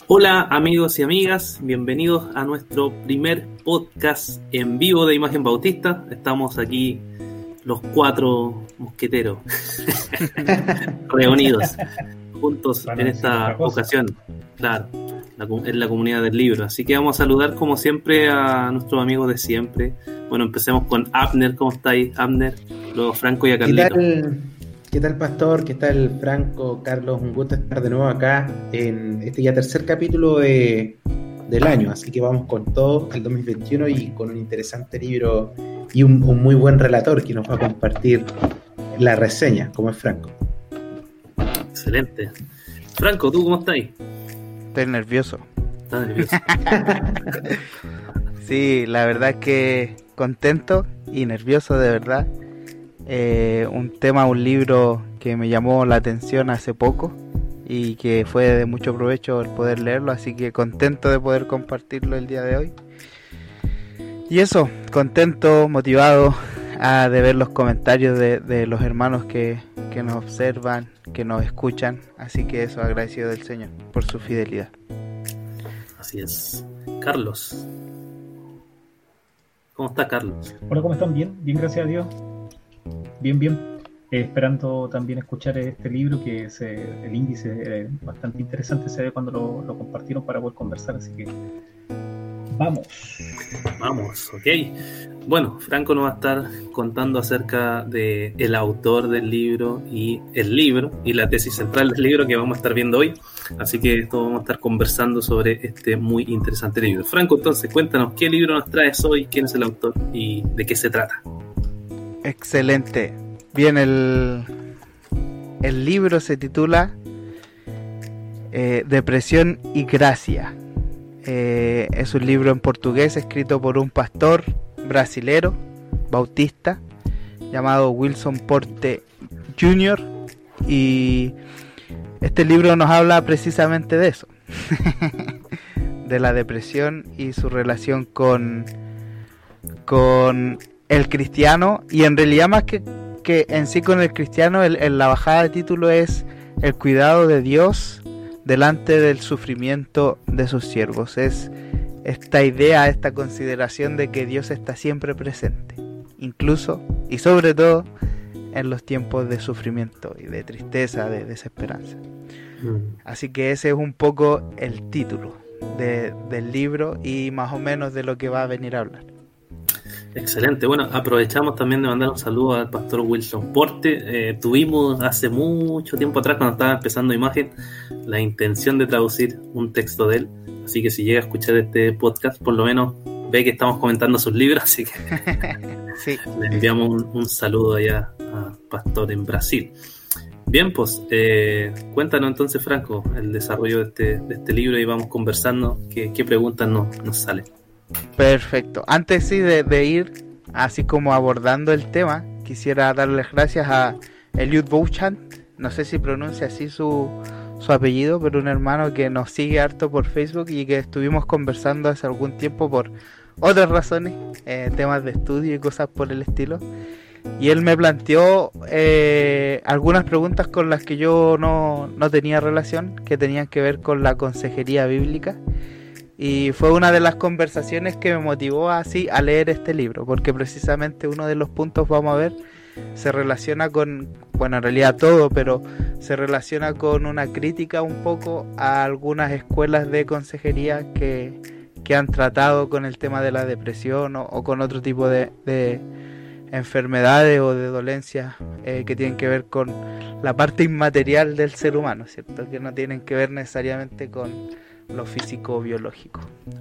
Hola amigos y amigas, bienvenidos a nuestro primer podcast en vivo de Imagen Bautista. Estamos aquí los 4 mosqueteros reunidos juntos en esta ocasión, claro, en la comunidad del libro. Así que vamos a saludar como siempre a nuestros amigos de siempre. Bueno, empecemos con Abner. ¿Cómo estáis, Abner? Luego Franco y a Carlito. ¿Qué tal, Pastor? ¿Qué tal, Franco? Carlos, un gusto estar de nuevo acá en este ya tercer capítulo del año. Así que vamos con todo el 2021 y con un interesante libro y un muy buen relator que nos va a compartir la reseña, como es Franco. Excelente. Franco, ¿tú cómo estás? Estoy nervioso. ¿Estás nervioso? Sí, la verdad es que contento y nervioso de verdad. Un libro que me llamó la atención hace poco y que fue de mucho provecho el poder leerlo, así que contento de poder compartirlo el día de hoy. Y eso, contento, motivado de ver los comentarios de los hermanos que nos observan, que nos escuchan, así que eso, agradecido del Señor por su fidelidad. Así es. Carlos, ¿cómo está Carlos? Hola, ¿cómo están? Bien, gracias a Dios. Bien. Esperando también escuchar este libro, que es el índice bastante interesante, se ve cuando lo compartieron para poder conversar, así que vamos, ok. Bueno, Franco nos va a estar contando acerca de el autor del libro y el libro y la tesis central del libro que vamos a estar viendo hoy, así que esto vamos a estar conversando sobre este muy interesante libro. Franco, entonces cuéntanos qué libro nos traes hoy, quién es el autor y de qué se trata. Excelente. Bien, el libro se titula Depresión y Gracia. Es un libro en portugués escrito por un pastor brasilero, bautista, llamado Wilson Porte Jr. Y este libro nos habla precisamente de eso, de la depresión y su relación con el cristiano, y en realidad más que en sí con el cristiano, la bajada de título es el cuidado de Dios delante del sufrimiento de sus siervos. Es esta idea, esta consideración de que Dios está siempre presente, incluso y sobre todo en los tiempos de sufrimiento y de tristeza, de desesperanza. Así que ese es un poco el título del libro y más o menos de lo que va a venir a hablar. Excelente. Bueno, aprovechamos también de mandar un saludo al pastor Wilson Porte. Tuvimos hace mucho tiempo atrás, cuando estaba empezando Imagen, la intención de traducir un texto de él, así que si llega a escuchar este podcast, por lo menos ve que estamos comentando sus libros, así que sí. Le enviamos un saludo allá a pastor en Brasil. Bien, pues cuéntanos entonces, Franco, el desarrollo de este libro y vamos conversando qué preguntas nos salen. Perfecto. Antes sí de ir así como abordando el tema, quisiera darles gracias a Eliud Bouchant, no sé si pronuncia así su apellido, pero un hermano que nos sigue harto por Facebook y que estuvimos conversando hace algún tiempo por otras razones, temas de estudio y cosas por el estilo, y él me planteó algunas preguntas con las que yo no tenía relación, que tenían que ver con la consejería bíblica. Y fue una de las conversaciones que me motivó así a leer este libro, porque precisamente uno de los puntos, vamos a ver, se relaciona con, bueno, en realidad todo, pero se relaciona con una crítica un poco a algunas escuelas de consejería que han tratado con el tema de la depresión o con otro tipo de enfermedades o de dolencias que tienen que ver con la parte inmaterial del ser humano, ¿cierto? Que no tienen que ver necesariamente con lo físico-biológico.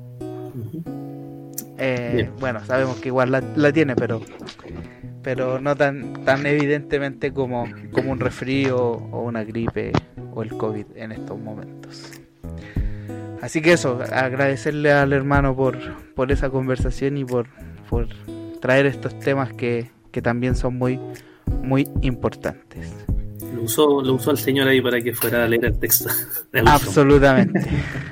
Bueno, sabemos que igual la tiene, pero no tan evidentemente como un resfrío o una gripe o el COVID en estos momentos. Así que eso, agradecerle al hermano por esa conversación y por traer estos temas que también son muy, muy importantes. Lo usó el Señor ahí para que fuera a leer el texto. Absolutamente.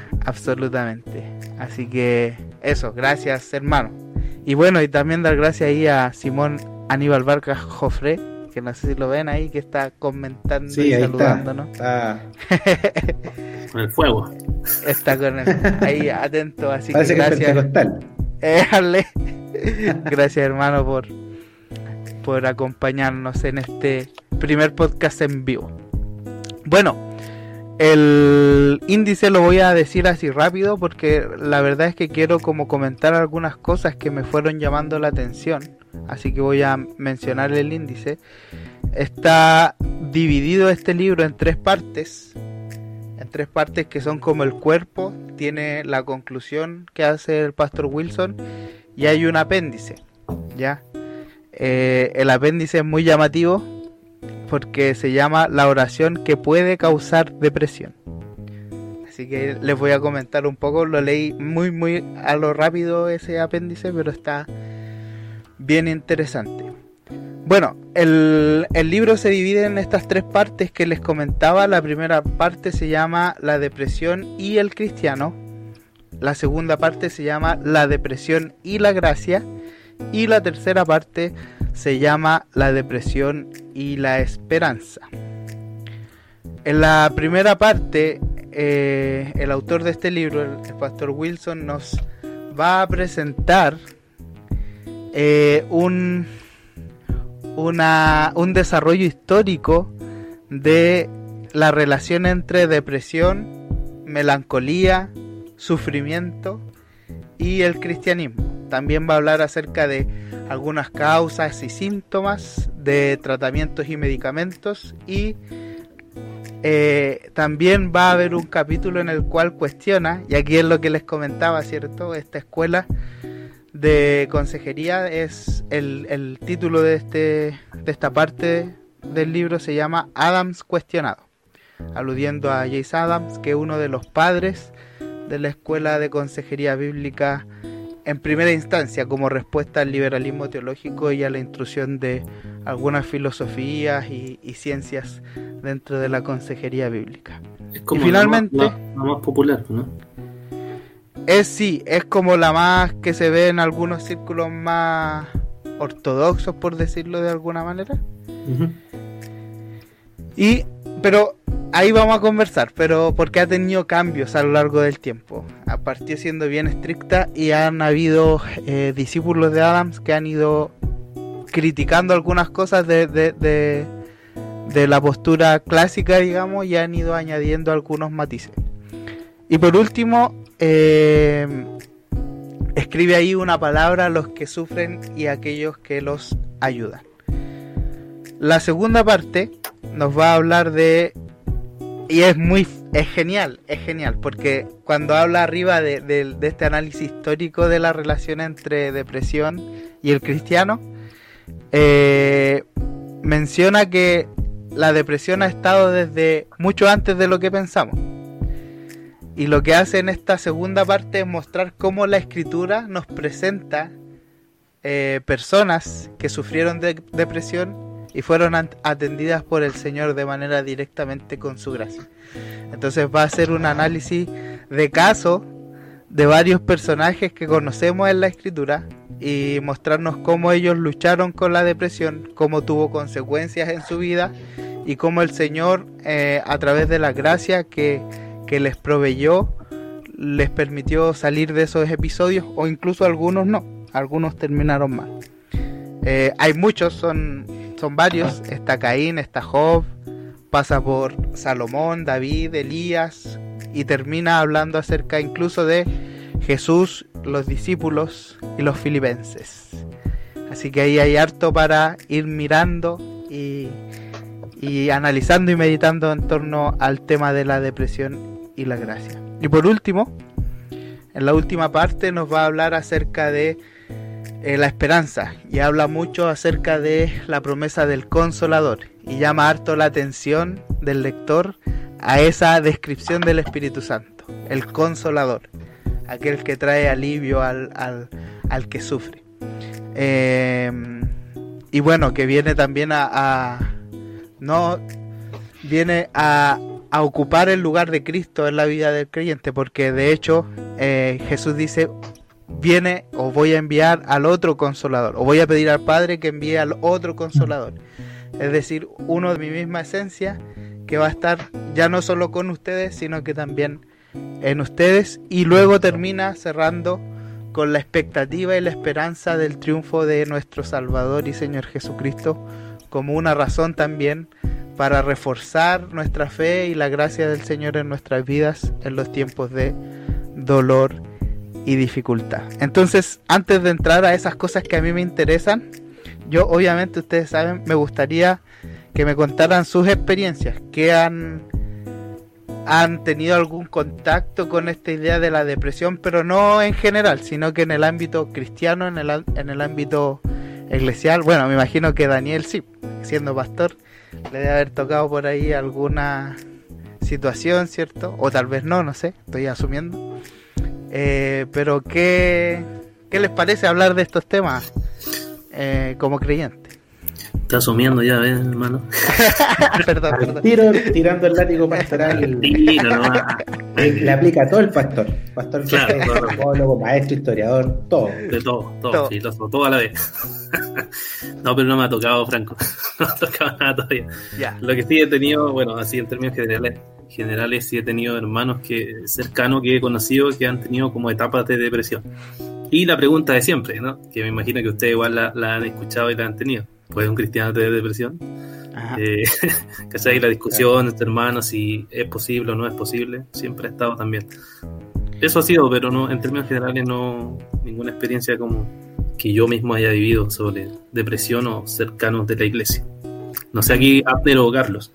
Así que eso, gracias hermano. Y bueno, y también dar gracias ahí a Simón Aníbal Vargas Jofré, que no sé si lo ven ahí, que está comentando y saludándonos. Está con el fuego. Está con él, ahí atento, así Parece que que es gracias. pentecostal. Ale. Gracias, hermano, por acompañarnos en este primer podcast en vivo. Bueno, el índice lo voy a decir así rápido porque la verdad es que quiero como comentar algunas cosas que me fueron llamando la atención, así que voy a mencionar el índice. Está dividido este libro en tres partes que son como el cuerpo, tiene la conclusión que hace el pastor Wilson y hay un apéndice, ¿ya? El apéndice es muy llamativo porque se llama la oración que puede causar depresión. Así que les voy a comentar un poco, lo leí muy a lo rápido ese apéndice, pero está bien interesante. Bueno, el libro se divide en estas tres partes que les comentaba. La primera parte se llama La depresión y el cristiano. La segunda parte se llama La depresión y la gracia. Y la tercera parte se llama La depresión y la esperanza. En la primera parte, el autor de este libro, el pastor Wilson, nos va a presentar un desarrollo histórico de la relación entre depresión, melancolía, sufrimiento y el cristianismo. También va a hablar acerca de algunas causas y síntomas de tratamientos y medicamentos, y también va a haber un capítulo en el cual cuestiona, y aquí es lo que les comentaba, ¿cierto? Esta escuela de consejería es el título de esta parte del libro, se llama Adams cuestionado, aludiendo a James Adams, que es uno de los padres de la escuela de consejería bíblica en primera instancia, como respuesta al liberalismo teológico y a la intrusión de algunas filosofías y ciencias dentro de la consejería bíblica. Es como y finalmente la más popular, ¿no? Es como la más que se ve en algunos círculos más ortodoxos, por decirlo de alguna manera. Uh-huh. Pero ahí vamos a conversar, pero porque ha tenido cambios a lo largo del tiempo. Partió siendo bien estricta y han habido discípulos de Adams que han ido criticando algunas cosas de la postura clásica, digamos, y han ido añadiendo algunos matices. Y por último, escribe ahí una palabra a los que sufren y a aquellos que los ayudan. La segunda parte nos va a hablar de... Y es genial, porque cuando habla arriba de este análisis histórico de la relación entre depresión y el cristiano, menciona que la depresión ha estado desde mucho antes de lo que pensamos. Y lo que hace en esta segunda parte es mostrar cómo la escritura nos presenta personas que sufrieron de depresión y fueron atendidas por el Señor de manera directamente con su gracia. Entonces va a ser un análisis de caso de varios personajes que conocemos en la escritura y mostrarnos cómo ellos lucharon con la depresión, cómo tuvo consecuencias en su vida y cómo el Señor, a través de la gracia que les proveyó, les permitió salir de esos episodios, o incluso algunos no, algunos terminaron mal. Hay muchos, son varios. Está Caín, está Job, pasa por Salomón, David, Elías, y termina hablando acerca incluso de Jesús, los discípulos y los filipenses. Así que ahí hay harto para ir mirando y analizando y meditando en torno al tema de la depresión y la gracia. Y por último, en la última parte nos va a hablar acerca de la esperanza, y habla mucho acerca de la promesa del Consolador, y llama harto la atención del lector a esa descripción del Espíritu Santo, el Consolador, aquel que trae alivio al que sufre. Y bueno, que viene también viene a ocupar el lugar de Cristo en la vida del creyente, porque de hecho Jesús dice: viene, o voy a enviar al otro Consolador, o voy a pedir al Padre que envíe al otro Consolador, es decir, uno de mi misma esencia, que va a estar ya no solo con ustedes, sino que también en ustedes, y luego termina cerrando con la expectativa y la esperanza del triunfo de nuestro Salvador y Señor Jesucristo, como una razón también para reforzar nuestra fe y la gracia del Señor en nuestras vidas en los tiempos de dolor y dificultad. Entonces, antes de entrar a esas cosas que a mí me interesan, yo obviamente, ustedes saben, me gustaría que me contaran sus experiencias, que han tenido algún contacto con esta idea de la depresión, pero no en general, sino que en el ámbito cristiano, en el ámbito eclesial. Bueno, me imagino que Daniel, sí, siendo pastor, le debe haber tocado por ahí alguna situación, ¿cierto? O tal vez no sé, estoy asumiendo. Pero ¿qué les parece hablar de estos temas como creyente? Está asumiendo ya, ¿ves, hermano? Perdón. Tirando el látigo pastoral. Le aplica a todo el pastor. Pastor, claro, psicólogo, maestro, historiador, todo. De todo. Filósofo, todo a la vez. No, pero no me ha tocado, Franco. No me ha tocado nada todavía. Ya. Lo que sí he tenido, bueno, así en términos generales sí he tenido hermanos cercanos que he conocido que han tenido como etapas de depresión. Y la pregunta de siempre, ¿no? Que me imagino que ustedes igual la han escuchado y la han tenido. ¿Puede un cristiano tener depresión? ¿Cachai? La discusión entre hermanos, si es posible o no es posible, siempre ha estado también. Eso ha sido, pero no, en términos generales no, ninguna experiencia como que yo mismo haya vivido sobre depresión o cercanos de la iglesia. No sé aquí, Abner o Carlos.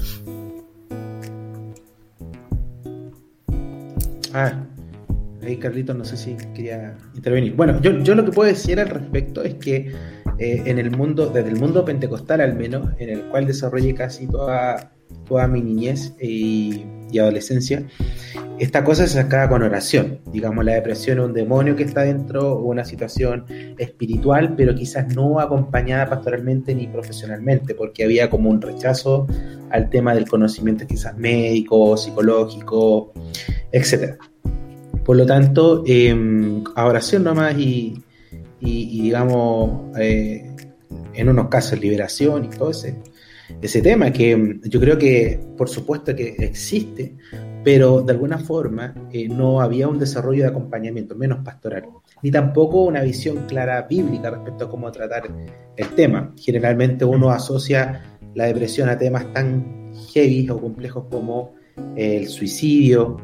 Ahí Carlitos, no sé si quería intervenir. Bueno, yo lo que puedo decir al respecto es que en el mundo, desde el mundo pentecostal al menos, en el cual desarrollé casi toda mi niñez y adolescencia, esta cosa se sacaba con oración. Digamos, la depresión es un demonio que está dentro, o una situación espiritual, pero quizás no acompañada pastoralmente ni profesionalmente, porque había como un rechazo al tema del conocimiento quizás médico, psicológico, etcétera. Por lo tanto, a oración nomás y digamos, en unos casos liberación y todo ese tema que yo creo que por supuesto que existe, pero de alguna forma no había un desarrollo de acompañamiento, menos pastoral, ni tampoco una visión clara bíblica respecto a cómo tratar el tema. Generalmente uno asocia la depresión a temas tan heavy o complejos como el suicidio,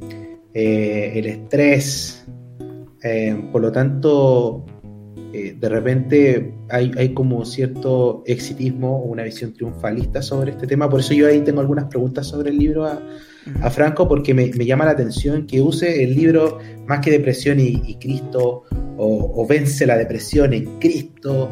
el estrés, por lo tanto de repente hay como cierto exitismo o una visión triunfalista sobre este tema. Por eso yo ahí tengo algunas preguntas sobre el libro a Franco, porque me llama la atención que use el libro más que depresión y Cristo, o vence la depresión en Cristo,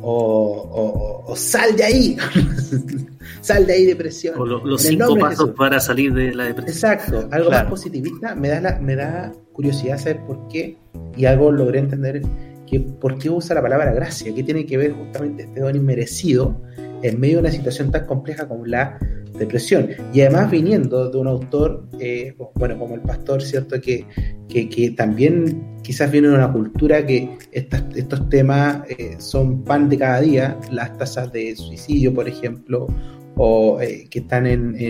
o sal de ahí sal de ahí, depresión, o los 5 pasos para salir de la depresión. Exacto, algo más positivista. Me da curiosidad saber por qué, y algo logré entender que por qué usa la palabra gracia, qué tiene que ver justamente este don inmerecido en medio de una situación tan compleja como la depresión, y además viniendo de un autor como el pastor, cierto, que también quizás viene de una cultura que estos temas son pan de cada día. Las tasas de suicidio, por ejemplo, o que están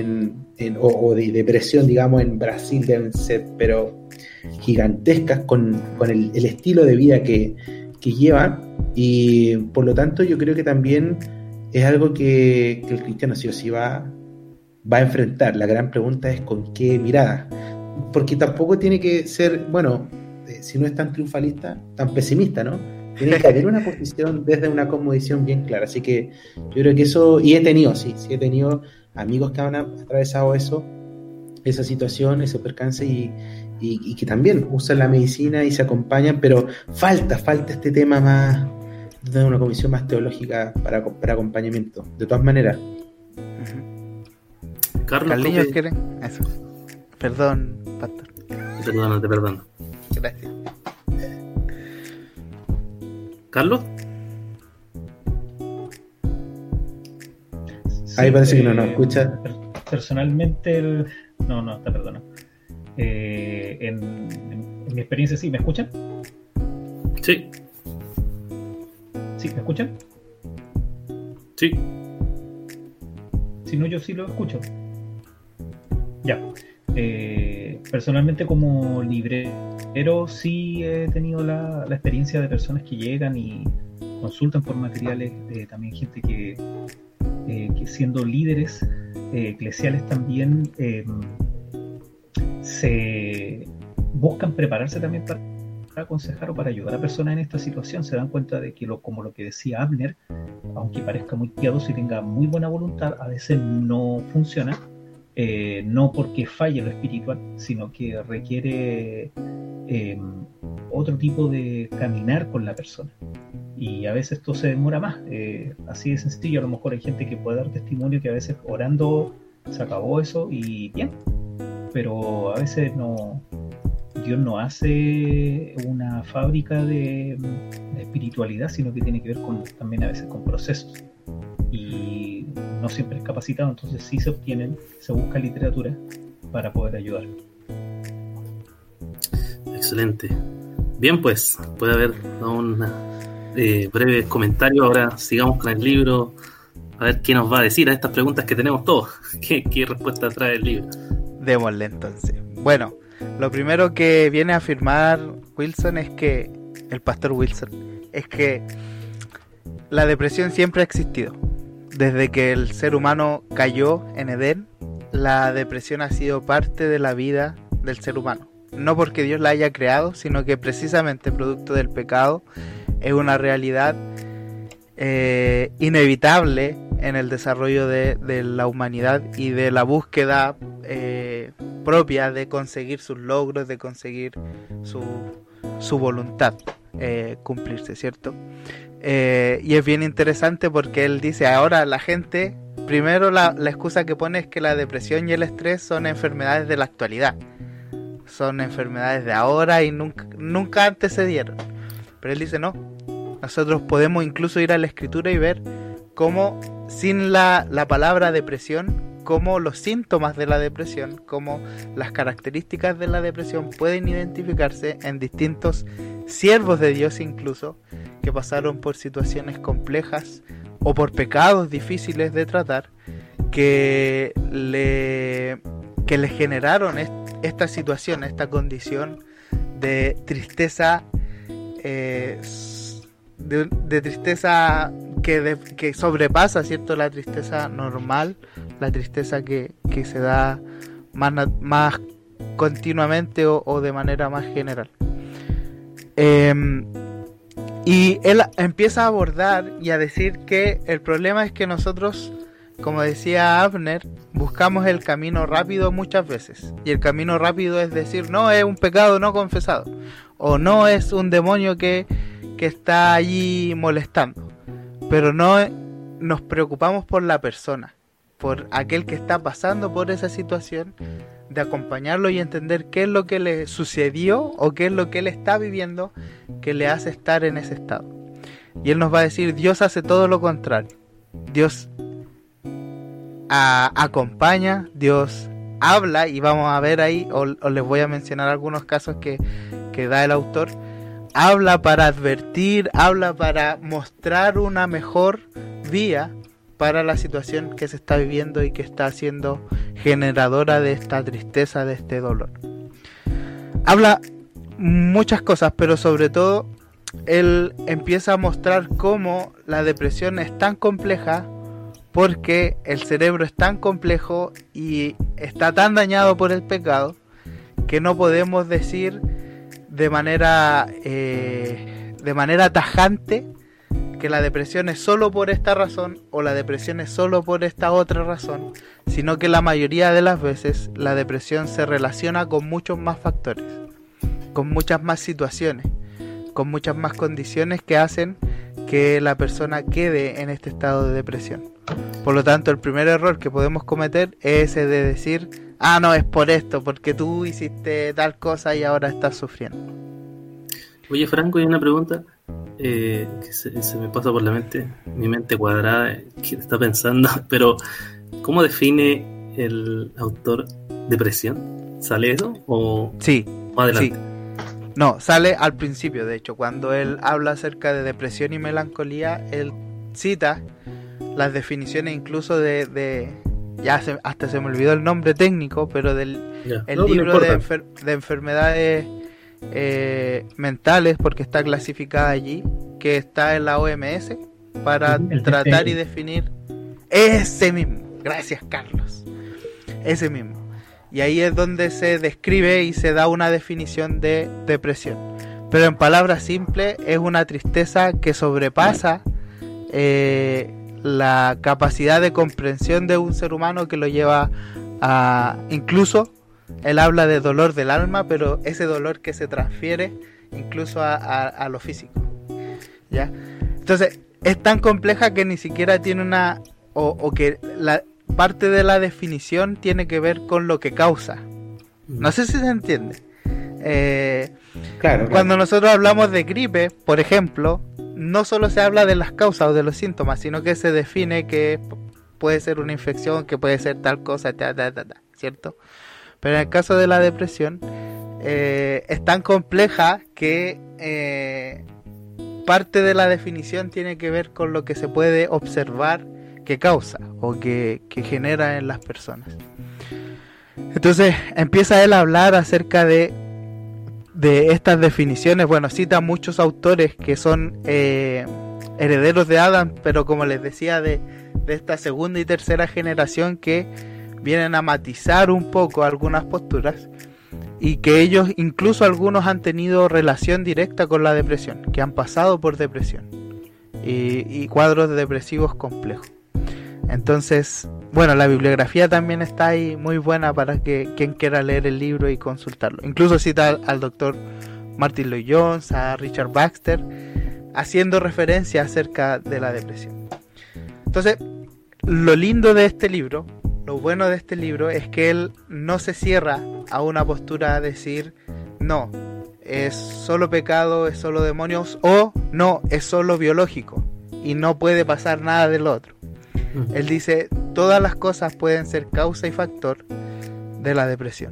o de depresión, digamos, en Brasil deben ser pero gigantescas con el estilo de vida que llevan, y por lo tanto yo creo que también es algo que el cristiano sí o sí va a enfrentar. La gran pregunta es con qué mirada, porque tampoco tiene que ser, si no es tan triunfalista, tan pesimista, ¿no? Tiene que haber una posición desde una cosmovisión bien clara. Así que yo creo que eso, y he tenido amigos que han atravesado esa situación, ese percance, y que también usan la medicina y se acompañan, pero falta este tema más de una comisión más teológica para acompañamiento, de todas maneras. Carliños, ¿quieren? Eso. Perdón, pastor. Te perdono. Gracias. ¿Carlos? Ahí parece que no nos escucha. Personalmente, no, te perdono. En mi experiencia, sí, ¿me escuchan? Sí. ¿Sí? ¿Me escuchan? Sí. Si no, yo sí lo escucho. Ya. Personalmente como librero sí he tenido la experiencia de personas que llegan y consultan por materiales, también gente que siendo líderes eclesiales también se buscan prepararse también para aconsejar o para ayudar a personas en esta situación. Se dan cuenta de que como lo que decía Abner, aunque parezca muy piadoso y tenga muy buena voluntad, a veces no funciona. No porque falle lo espiritual, sino que requiere otro tipo de caminar con la persona, y a veces esto se demora más. Así de sencillo. A lo mejor hay gente que puede dar testimonio que a veces orando se acabó eso y bien, pero a veces no, Dios no hace una fábrica de espiritualidad, sino que tiene que ver también a veces con procesos, y no siempre es capacitado. Entonces sí se busca literatura para poder ayudar. Excelente. Bien, pues puede haber un breve comentario. Ahora sigamos con el libro, a ver qué nos va a decir a estas preguntas que tenemos todos. ¿Qué respuesta trae el libro? Démosle entonces. Bueno, lo primero que viene a afirmar Wilson es que, el pastor Wilson, es que la depresión siempre ha existido. Desde que el ser humano cayó en Edén, la depresión ha sido parte de la vida del ser humano. No porque Dios la haya creado, sino que precisamente producto del pecado es una realidad inevitable en el desarrollo de la humanidad y de la búsqueda propia de conseguir sus logros, de conseguir su voluntad cumplirse, ¿cierto? Y es bien interesante porque él dice, ahora la gente, primero la excusa que pone es que la depresión y el estrés son enfermedades de la actualidad, son enfermedades de ahora y nunca antes se dieron. Pero él dice, no, nosotros podemos incluso ir a la escritura y ver cómo sin la palabra depresión, cómo los síntomas de la depresión, cómo las características de la depresión pueden identificarse en distintos siervos de Dios incluso, que pasaron por situaciones complejas o por pecados difíciles de tratar, que le generaron esta situación, esta condición de tristeza, de tristeza que sobrepasa, ¿cierto?, la tristeza normal, la tristeza que se da más continuamente o de manera más general. Y él empieza a abordar y a decir que el problema es que nosotros, como decía Abner, buscamos el camino rápido muchas veces. Y el camino rápido es decir, no, es un pecado no confesado, o no, es un demonio que está allí molestando. Pero no nos preocupamos por la persona, por aquel que está pasando por esa situación, de acompañarlo y entender qué es lo que le sucedió o qué es lo que él está viviendo que le hace estar en ese estado. Y él nos va a decir, Dios hace todo lo contrario. Dios acompaña, Dios habla, y vamos a ver ahí, o les voy a mencionar algunos casos que da el autor. Habla para advertir, habla para mostrar una mejor vía para la situación que se está viviendo y que está siendo generadora de esta tristeza, de este dolor. Habla muchas cosas, pero sobre todo él empieza a mostrar cómo la depresión es tan compleja porque el cerebro es tan complejo y está tan dañado por el pecado que no podemos decir de manera tajante que la depresión es solo por esta razón o la depresión es solo por esta otra razón, sino que la mayoría de las veces la depresión se relaciona con muchos más factores, con muchas más situaciones, con muchas más condiciones que hacen que la persona quede en este estado de depresión. Por lo tanto, el primer error que podemos cometer es ese de decir, no, es por esto, porque tú hiciste tal cosa y ahora estás sufriendo. Oye, Franco, hay una pregunta que se me pasa por la mente, mi mente cuadrada, que está pensando, pero ¿cómo define el autor depresión? ¿Sale eso o sí, más adelante? Sí. No, sale al principio, de hecho, cuando él habla acerca de depresión y melancolía, él cita las definiciones incluso de hasta se me olvidó el nombre técnico, pero el libro de enfermedades mentales, porque está clasificada allí, que está en la OMS, para tratar y definir ese mismo. Gracias, Carlos. Ese mismo. Y ahí es donde se describe y se da una definición de depresión. Pero en palabras simples, es una tristeza que sobrepasa la capacidad de comprensión de un ser humano, que lo lleva a... Incluso, él habla de dolor del alma, pero ese dolor que se transfiere incluso a lo físico. ¿Ya? Entonces, es tan compleja que ni siquiera tiene una... o que la parte de la definición tiene que ver con lo que causa. No sé si se entiende. Claro. Cuando nosotros hablamos de gripe, por ejemplo, no solo se habla de las causas o de los síntomas, sino que se define que puede ser una infección, que puede ser tal cosa, ¿cierto? Pero en el caso de la depresión, es tan compleja que parte de la definición tiene que ver con lo que se puede observar que causa o que genera en las personas. Entonces empieza él a hablar acerca de estas definiciones. Bueno, cita muchos autores que son herederos de Adam, pero como les decía, de esta segunda y tercera generación, que vienen a matizar un poco algunas posturas, y que ellos, incluso algunos, han tenido relación directa con la depresión, que han pasado por depresión y cuadros depresivos complejos. Entonces, bueno, la bibliografía también está ahí muy buena para que quien quiera leer el libro y consultarlo. Incluso cita al doctor Martin Lloyd-Jones, a Richard Baxter, haciendo referencia acerca de la depresión. Entonces, lo lindo de este libro, lo bueno de este libro, es que él no se cierra a una postura a decir, no, es solo pecado, es solo demonios, o no, es solo biológico y no puede pasar nada del otro. Él dice, todas las cosas pueden ser causa y factor de la depresión.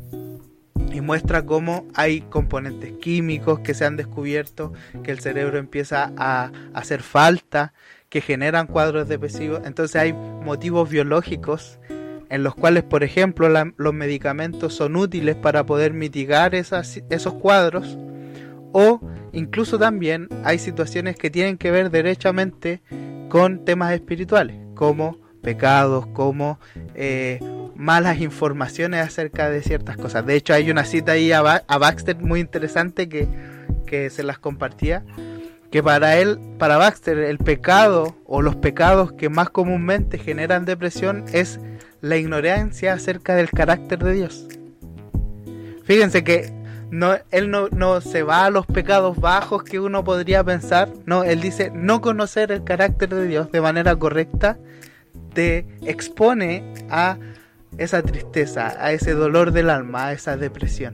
Y muestra cómo hay componentes químicos que se han descubierto, que el cerebro empieza a hacer falta, que generan cuadros depresivos. Entonces hay motivos biológicos en los cuales, por ejemplo, los medicamentos son útiles para poder mitigar esos cuadros, o incluso también hay situaciones que tienen que ver derechamente con temas espirituales, como pecados, como malas informaciones acerca de ciertas cosas. De hecho, hay una cita ahí a Baxter muy interesante que se las compartía, que para Baxter, el pecado o los pecados que más comúnmente generan depresión es la ignorancia acerca del carácter de Dios. Fíjense que él no se va a los pecados bajos que uno podría pensar. No, él dice, no conocer el carácter de Dios de manera correcta te expone a esa tristeza, a ese dolor del alma, a esa depresión.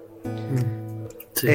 Sí.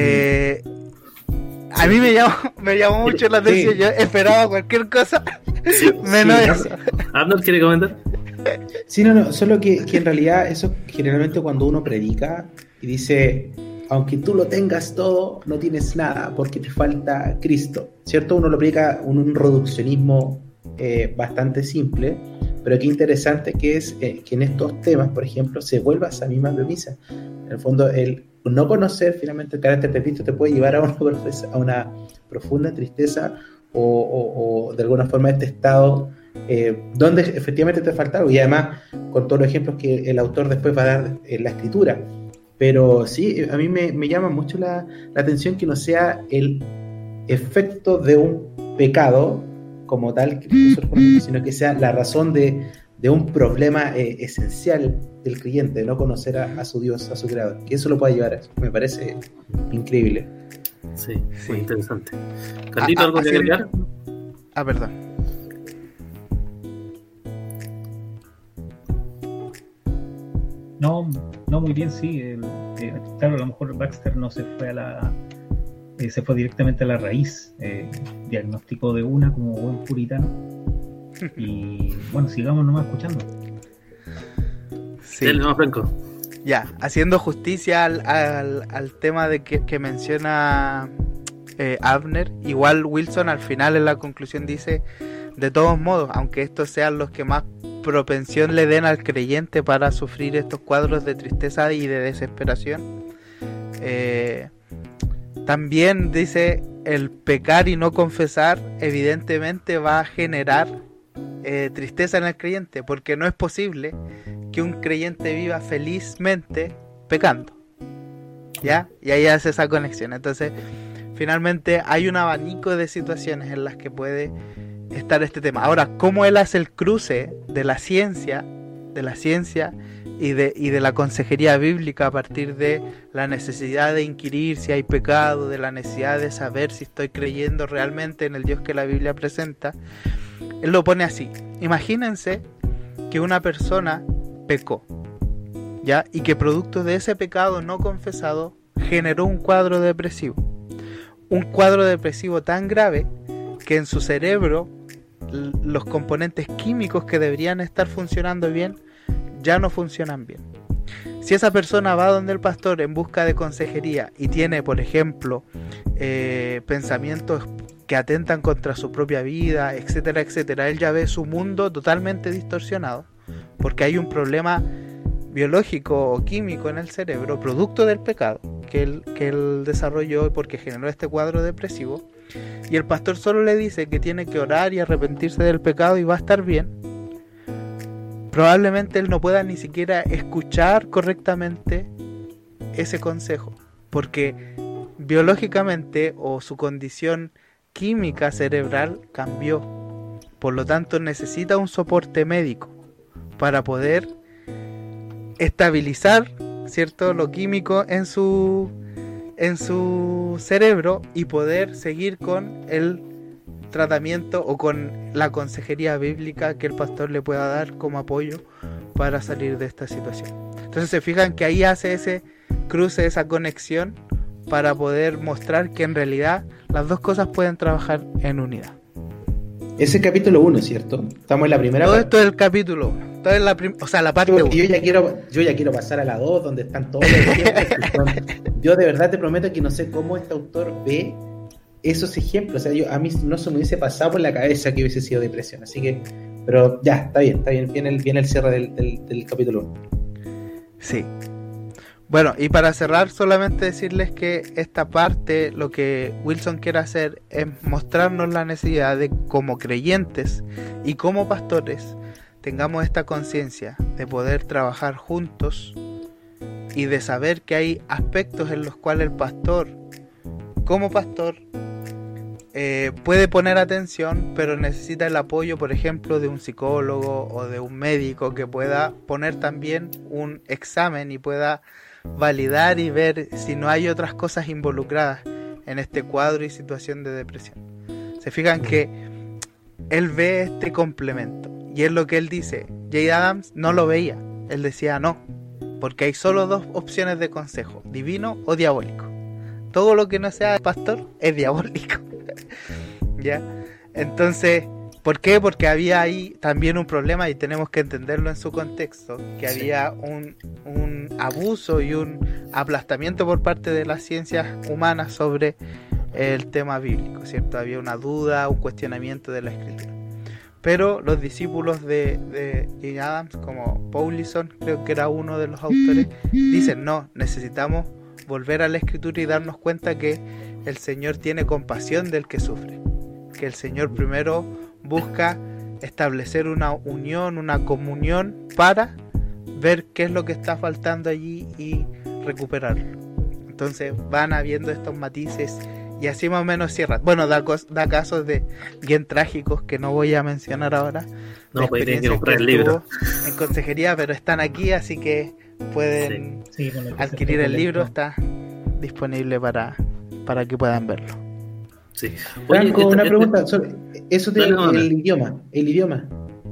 A mí me llamó mucho la atención. Sí. Yo esperaba cualquier cosa menos eso. ¿Arnold quiere comentar? Sí, no, solo que en realidad eso generalmente cuando uno predica y dice, aunque tú lo tengas todo, no tienes nada porque te falta Cristo, ¿cierto? Uno lo predica un reduccionismo bastante simple, pero qué interesante que es que en estos temas, por ejemplo, se vuelva a esa misma premisa. En el fondo, el no conocer finalmente el carácter de Cristo te puede llevar a una profunda tristeza o de alguna forma este estado donde efectivamente te falta algo, y además con todos los ejemplos que el autor después va a dar en la escritura. Pero sí, a mí me llama mucho la atención que no sea el efecto de un pecado como tal que nosotros conocemos, sino que sea la razón de un problema esencial del creyente, no conocer a su Dios, a su creador, que eso lo puede llevar a eso. Me parece increíble. Sí, muy interesante. Carlito, ¿algo que agregar? Perdón. No, muy bien, sí. Claro, a lo mejor Baxter no se fue se fue directamente a la raíz, diagnóstico de una como buen puritano. Y bueno, sigamos nomás escuchando. Sí. No, Franco. Ya, haciendo justicia al tema de que menciona Abner, igual Wilson al final en la conclusión dice, de todos modos, aunque estos sean los que más propensión le den al creyente para sufrir estos cuadros de tristeza y de desesperación. También dice, el pecar y no confesar evidentemente va a generar tristeza en el creyente, porque no es posible que un creyente viva felizmente pecando, ¿ya? Y ahí hace esa conexión. Entonces, finalmente hay un abanico de situaciones en las que puede estar este tema. Ahora, ¿cómo él hace el cruce de la ciencia y de la consejería bíblica a partir de la necesidad de inquirir si hay pecado, de la necesidad de saber si estoy creyendo realmente en el Dios que la Biblia presenta? Él lo pone así: imagínense que una persona pecó, ¿ya? Y que producto de ese pecado no confesado generó un cuadro depresivo. Un cuadro depresivo tan grave que en su cerebro los componentes químicos que deberían estar funcionando bien ya no funcionan bien. Si esa persona va donde el pastor en busca de consejería y tiene, por ejemplo, pensamientos que atentan contra su propia vida, etcétera, etcétera, él ya ve su mundo totalmente distorsionado, porque hay un problema biológico o químico en el cerebro, producto del pecado que él desarrolló porque generó este cuadro depresivo, y el pastor solo le dice que tiene que orar y arrepentirse del pecado y va a estar bien. Probablemente él no pueda ni siquiera escuchar correctamente ese consejo, porque biológicamente o su condición química cerebral cambió. Por lo tanto, necesita un soporte médico para poder estabilizar, ¿cierto?, lo químico en su cerebro y poder seguir con el tratamiento o con la consejería bíblica que el pastor le pueda dar como apoyo para salir de esta situación. Entonces se fijan que ahí hace ese cruce, esa conexión para poder mostrar que en realidad las dos cosas pueden trabajar en unidad. Ese es capítulo 1, ¿cierto? Estamos en la primera Todo parte. esto es el capítulo 1. Todo es la parte 1. Yo ya quiero pasar a la 2, donde están todos los ejemplos. Yo de verdad te prometo que no sé cómo este autor ve esos ejemplos. O sea, a mí no se me hubiese pasado por la cabeza que hubiese sido depresión. Así que, pero ya, está bien. Viene el cierre del capítulo 1. Sí. Bueno, y para cerrar, solamente decirles que esta parte, lo que Wilson quiere hacer es mostrarnos la necesidad de, como creyentes y como pastores, tengamos esta conciencia de poder trabajar juntos y de saber que hay aspectos en los cuales el pastor, como pastor, puede poner atención, pero necesita el apoyo, por ejemplo, de un psicólogo o de un médico que pueda poner también un examen y pueda validar y ver si no hay otras cosas involucradas en este cuadro y situación de depresión. Se fijan que él ve este complemento y es lo que él dice. Jay Adams no lo veía, él decía no, porque hay solo dos opciones de consejo: divino o diabólico. Todo lo que no sea pastor es diabólico. ¿Ya? Entonces, ¿por qué? Porque había ahí también un problema, y tenemos que entenderlo en su contexto, que sí, había un abuso y un aplastamiento por parte de las ciencias humanas sobre el tema bíblico, ¿cierto? Había una duda, un cuestionamiento de la escritura. Pero los discípulos de Jay Adams, como Paulison, creo que era uno de los autores, dicen no, necesitamos volver a la escritura y darnos cuenta que el Señor tiene compasión del que sufre, que el Señor primero busca establecer una unión, una comunión para ver qué es lo que está faltando allí y recuperarlo. Entonces van habiendo estos matices y así más o menos cierra. Bueno, da casos de bien trágicos que no voy a mencionar ahora. No, pues tienen que comprar el libro en consejería, pero están aquí, así que pueden adquirir el libro. Está disponible para que puedan verlo. Sí. Franco, una pregunta sobre eso el idioma. El idioma,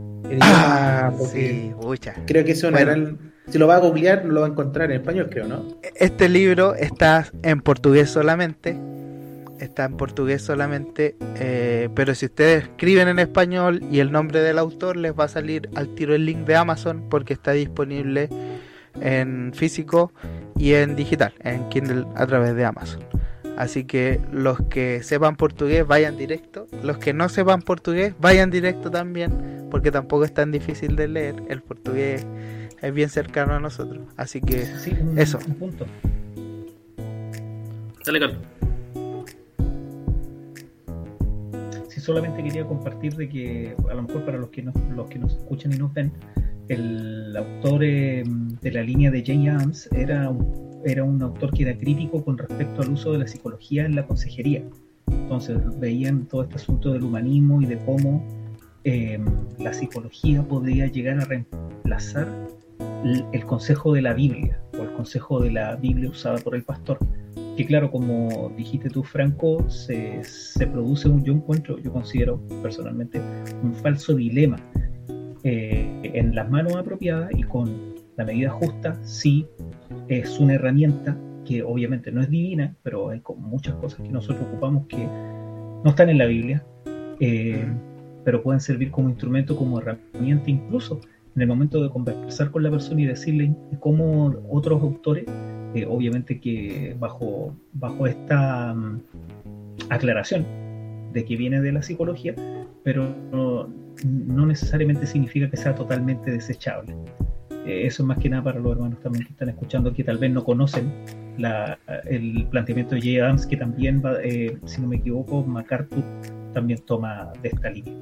sí, mucha. Creo que eso es una gran... Si lo va a googlear, no lo va a encontrar en español, creo, ¿no? Este libro está en portugués solamente. Pero si ustedes escriben en español y el nombre del autor, les va a salir al tiro el link de Amazon, porque está disponible en físico y en digital, en Kindle, a través de Amazon. Así que los que sepan portugués vayan directo, los que no sepan portugués vayan directo también, porque tampoco es tan difícil de leer, el portugués es bien cercano a nosotros. Así que Sí, eso. un punto. Dale, Carlos. Sí, solamente quería compartir de que a lo mejor para los que nos escuchan y nos ven, el autor de la línea de Jane Addams era un autor que era crítico con respecto al uso de la psicología en la consejería. Entonces veían todo este asunto del humanismo y de cómo la psicología podría llegar a reemplazar el consejo de la Biblia, o el consejo de la Biblia usada por el pastor. Que claro, como dijiste tú, Franco, se produce yo considero personalmente un falso dilema. En las manos apropiadas y con la medida justa, sí es una herramienta que obviamente no es divina, pero hay como muchas cosas que nosotros ocupamos que no están en la Biblia, pero pueden servir como instrumento, como herramienta, incluso en el momento de conversar con la persona y decirle cómo otros autores, obviamente que bajo esta aclaración de que viene de la psicología, pero no necesariamente significa que sea totalmente desechable. Eso es más que nada para los hermanos también que están escuchando, que tal vez no conocen el planteamiento de J. Addams, que también va, si no me equivoco, MacArthur también toma de esta línea.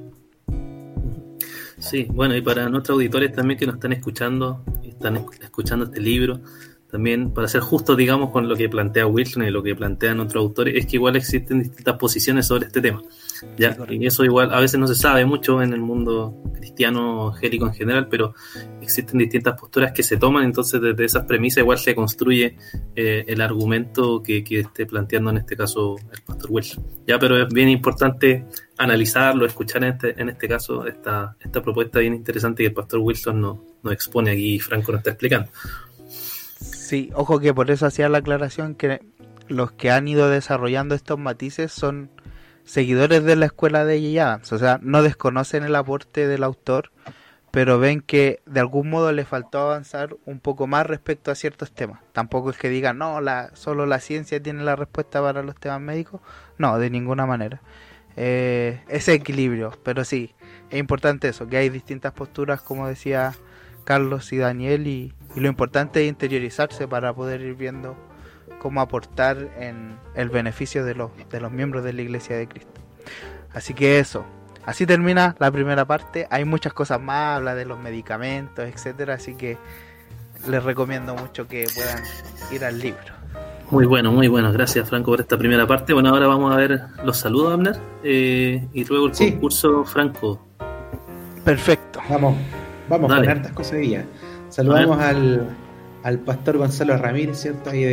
Sí, bueno, y para nuestros auditores también que nos están escuchando este libro, también para ser justos, digamos, con lo que plantea Wilson y lo que plantean otros autores, es que igual existen distintas posiciones sobre este tema, ¿ya? Y eso igual a veces no se sabe mucho en el mundo cristiano evangélico en general, pero existen distintas posturas que se toman, entonces desde esas premisas igual se construye el argumento que esté planteando en este caso el pastor Wilson, ¿ya? Pero es bien importante analizarlo, escuchar en este caso esta propuesta bien interesante que el pastor Wilson nos expone aquí y Franco nos está explicando. Sí, ojo que por eso hacía la aclaración que los que han ido desarrollando estos matices son seguidores de la escuela de J. Addams, o sea, no desconocen el aporte del autor, pero ven que de algún modo le faltó avanzar un poco más respecto a ciertos temas. Tampoco es que digan, no, solo la ciencia tiene la respuesta para los temas médicos, no, de ninguna manera. Ese equilibrio, pero sí, es importante eso, que hay distintas posturas, como decía Carlos y Daniel, y lo importante es interiorizarse para poder ir viendo cómo aportar en el beneficio de los miembros de la Iglesia de Cristo. Así que eso, así termina la primera parte. Hay muchas cosas más, habla de los medicamentos, etcétera, así que les recomiendo mucho que puedan ir al libro. Muy bueno, gracias Franco por esta primera parte. Bueno, ahora vamos a ver los saludos, Abner, y luego el concurso, Franco. Perfecto. Vamos Dale. con hartas cosas de día. Saludamos al pastor Gonzalo Ramírez, ¿cierto? Ahí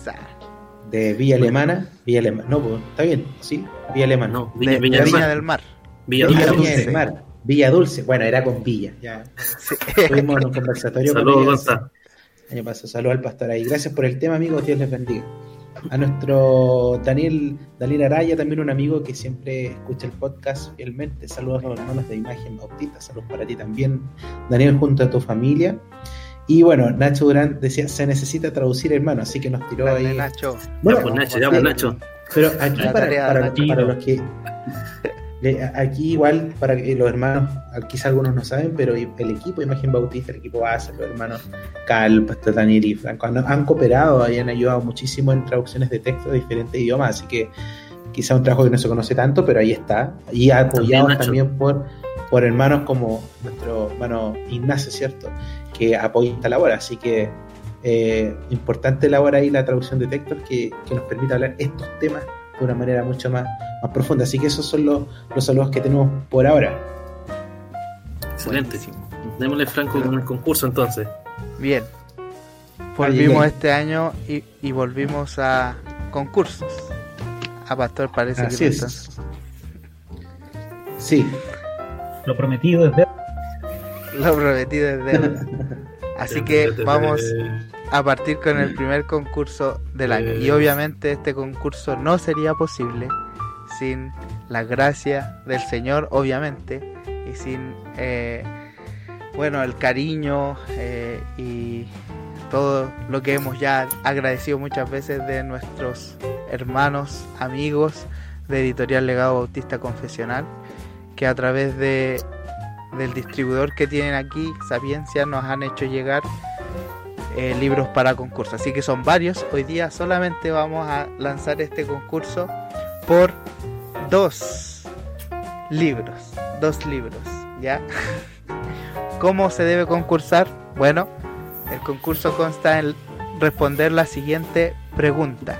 de Villa Alemana. No, pues, está bien, sí, Villa Alemana. No, Viña del Mar. Villa del Mar. Villa Dulce. Bueno, era con Villa. Ya. Sí. Tuvimos un conversatorio Saludos, con Gonzalo. año pasado. Saludos al pastor ahí. Gracias por el tema, amigos. Dios les bendiga. A nuestro Daniel Araya, también un amigo que siempre escucha el podcast fielmente. Saludos a los hermanos de Imagen Bautista. Saludos para ti también, Daniel, junto a tu familia. Y bueno, Nacho Durán decía, se necesita traducir, hermano, así que nos tiró Dale, ahí. Nacho. Bueno, Ya pues Nacho. pero aquí para los que aquí igual, para que los hermanos, quizá algunos no saben, pero el equipo de Imagen Bautista, el equipo base, los hermanos Cal, Pastor Daniel y Franco han cooperado y han ayudado muchísimo en traducciones de texto de diferentes idiomas, así que quizá un trabajo que no se conoce tanto, pero ahí está, y apoyados también por hermanos como nuestro hermano Ignacio, ¿cierto?, que apoya esta labor, así que importante labor ahí la traducción de textos que nos permite hablar estos temas de una manera mucho más profunda. Así que esos son los saludos que tenemos por ahora. Excelente. Démosle, Franco, con el concurso entonces. Bien. Volvimos este año y volvimos a concursos. A Pastor parece así que es. Sí. Lo prometido es ver. Lo prometido es deuda. Así que vamos a partir con el primer concurso del año. Y obviamente este concurso no sería posible sin la gracia del Señor, obviamente, y sin el cariño y todo lo que hemos ya agradecido muchas veces de nuestros hermanos, amigos de Editorial Legado Bautista Confesional, que a través del distribuidor que tienen aquí, Sapiencia, nos han hecho llegar libros para concurso. Así que son varios. Hoy día solamente vamos a lanzar este concurso por 2 libros, ¿ya? ¿Cómo se debe concursar? Bueno, el concurso consta en responder la siguiente pregunta.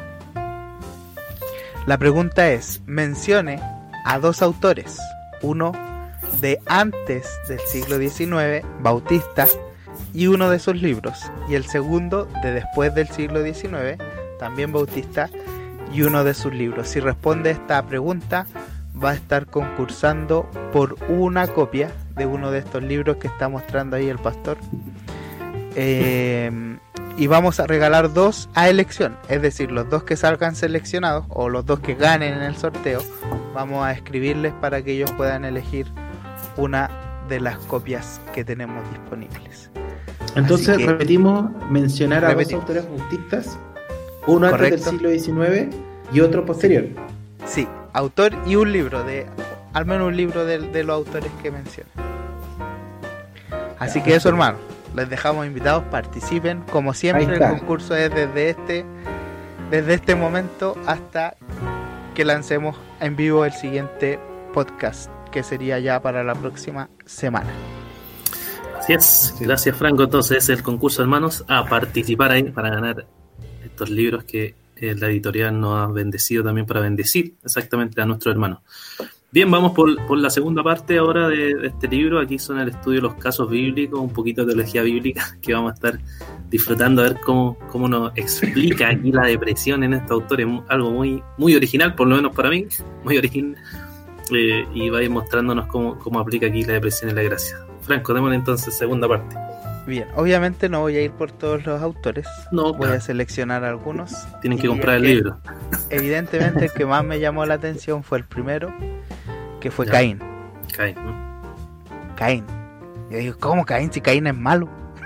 La pregunta es: mencione a 2 autores, uno de antes del siglo XIX, Bautista, y uno de sus libros, y el segundo de después del siglo XIX, también Bautista, y uno de sus libros. Si responde esta pregunta, va a estar concursando por una copia de uno de estos libros que está mostrando ahí el pastor, y vamos a regalar 2 a elección, es decir, los 2 que salgan seleccionados o los 2 que ganen en el sorteo, vamos a escribirles para que ellos puedan elegir una de las copias que tenemos disponibles. Entonces repetimos, mencionar a 2 autores bautistas, uno antes del siglo XIX y otro posterior. Sí, autor y un libro, al menos un libro de los autores que mencioné. Así que eso, hermano, les dejamos invitados, participen. Como siempre, el concurso es desde este momento hasta que lancemos en vivo el siguiente podcast, que sería ya para la próxima semana. Así es, gracias Franco. Entonces es el concurso, hermanos, a participar ahí para ganar estos libros que la editorial nos ha bendecido también para bendecir exactamente a nuestros hermanos. Bien, vamos por la segunda parte ahora de este libro. Aquí son el estudio de los casos bíblicos, un poquito de teología bíblica que vamos a estar disfrutando a ver cómo nos explica aquí la depresión en este autor. Es algo muy, muy original, por lo menos para mí, muy original, y va a ir mostrándonos cómo aplica aquí la depresión en la gracia. Franco, démosle entonces segunda parte. Bien, obviamente no voy a ir por todos los autores, no, voy a seleccionar algunos. Tienen que comprar el libro. Evidentemente el que más me llamó la atención fue el primero, que fue Caín. Caín, ¿no? Caín. Yo digo, ¿cómo Caín? Si Caín es malo.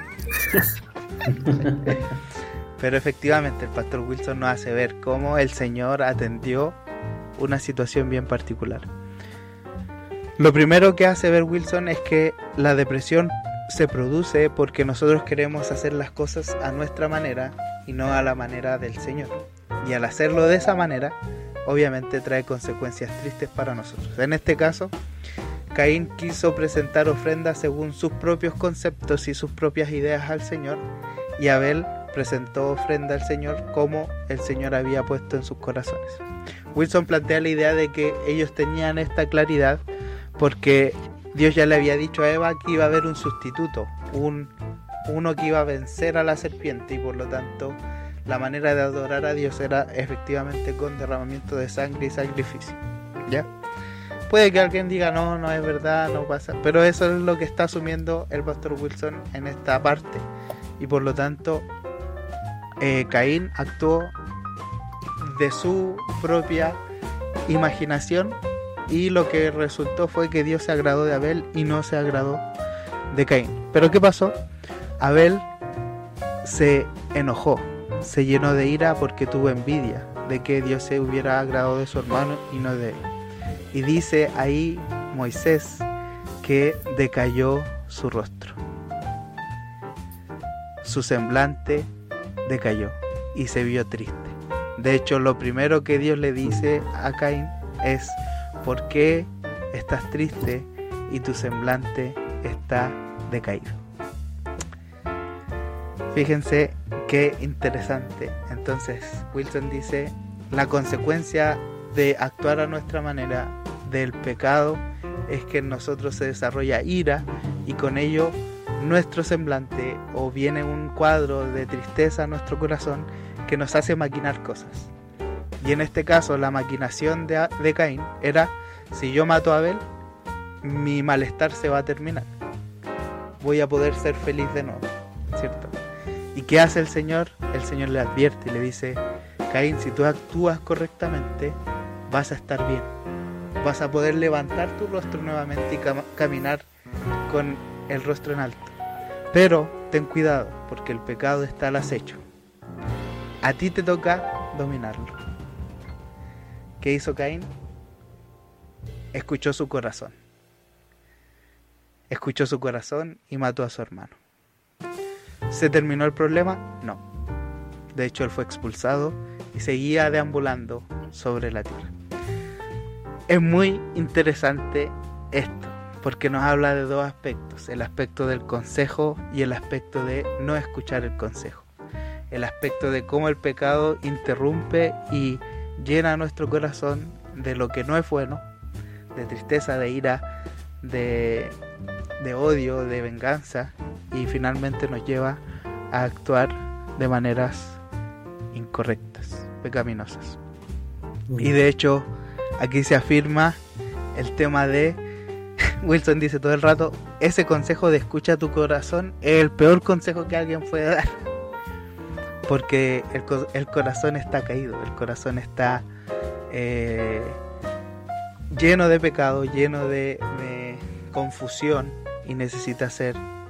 Pero efectivamente el pastor Wilson nos hace ver cómo el Señor atendió una situación bien particular. Lo primero que hace ver Wilson es que la depresión se produce porque nosotros queremos hacer las cosas a nuestra manera y no a la manera del Señor. Y al hacerlo de esa manera, obviamente trae consecuencias tristes para nosotros. En este caso, Caín quiso presentar ofrendas según sus propios conceptos y sus propias ideas al Señor, y Abel presentó ofrenda al Señor como el Señor había puesto en sus corazones. Wilson plantea la idea de que ellos tenían esta claridad porque Dios ya le había dicho a Eva que iba a haber un sustituto, uno que iba a vencer a la serpiente, y por lo tanto la manera de adorar a Dios era efectivamente con derramamiento de sangre y sacrificio. ¿Ya? Puede que alguien diga no es verdad, no pasa, pero eso es lo que está asumiendo el pastor Wilson en esta parte, y por lo tanto Caín actuó de su propia imaginación, y lo que resultó fue que Dios se agradó de Abel y no se agradó de Caín. Pero ¿qué pasó? Abel se enojó, se llenó de ira porque tuvo envidia de que Dios se hubiera agradado de su hermano y no de él. Y dice ahí Moisés que decayó su rostro, su semblante decayó y se vio triste. De hecho, lo primero que Dios le dice a Caín es: ¿por qué estás triste y tu semblante está decaído? Fíjense qué interesante. Entonces Wilson dice: la consecuencia de actuar a nuestra manera del pecado es que en nosotros se desarrolla ira, y con ello nuestro semblante, o viene un cuadro de tristeza a nuestro corazón que nos hace maquinar cosas. Y en este caso la maquinación de Caín era: si yo mato a Abel, mi malestar se va a terminar, voy a poder ser feliz de nuevo, ¿cierto? ¿Y qué hace el Señor? El Señor le advierte y le dice: Caín, si tú actúas correctamente, vas a estar bien, vas a poder levantar tu rostro nuevamente y caminar con el rostro en alto. Pero ten cuidado, porque el pecado está al acecho. A ti te toca dominarlo. ¿qué hizo Caín? Escuchó su corazón. Escuchó su corazón y mató a su hermano. ¿Se terminó el problema? No. De hecho, él fue expulsado y seguía deambulando sobre la tierra. Es muy interesante esto, porque nos habla de dos aspectos: el aspecto del consejo y el aspecto de no escuchar el consejo. El aspecto de cómo el pecado interrumpe y llena nuestro corazón de lo que no es bueno, de tristeza, de ira, de odio, de venganza, y finalmente nos lleva a actuar de maneras incorrectas, pecaminosas. Y de hecho, aquí se afirma el tema de Wilson dice todo el rato, ese consejo de escucha tu corazón es el peor consejo que alguien puede dar, porque el corazón está caído, el corazón está lleno de pecado, lleno de confusión, y necesita ser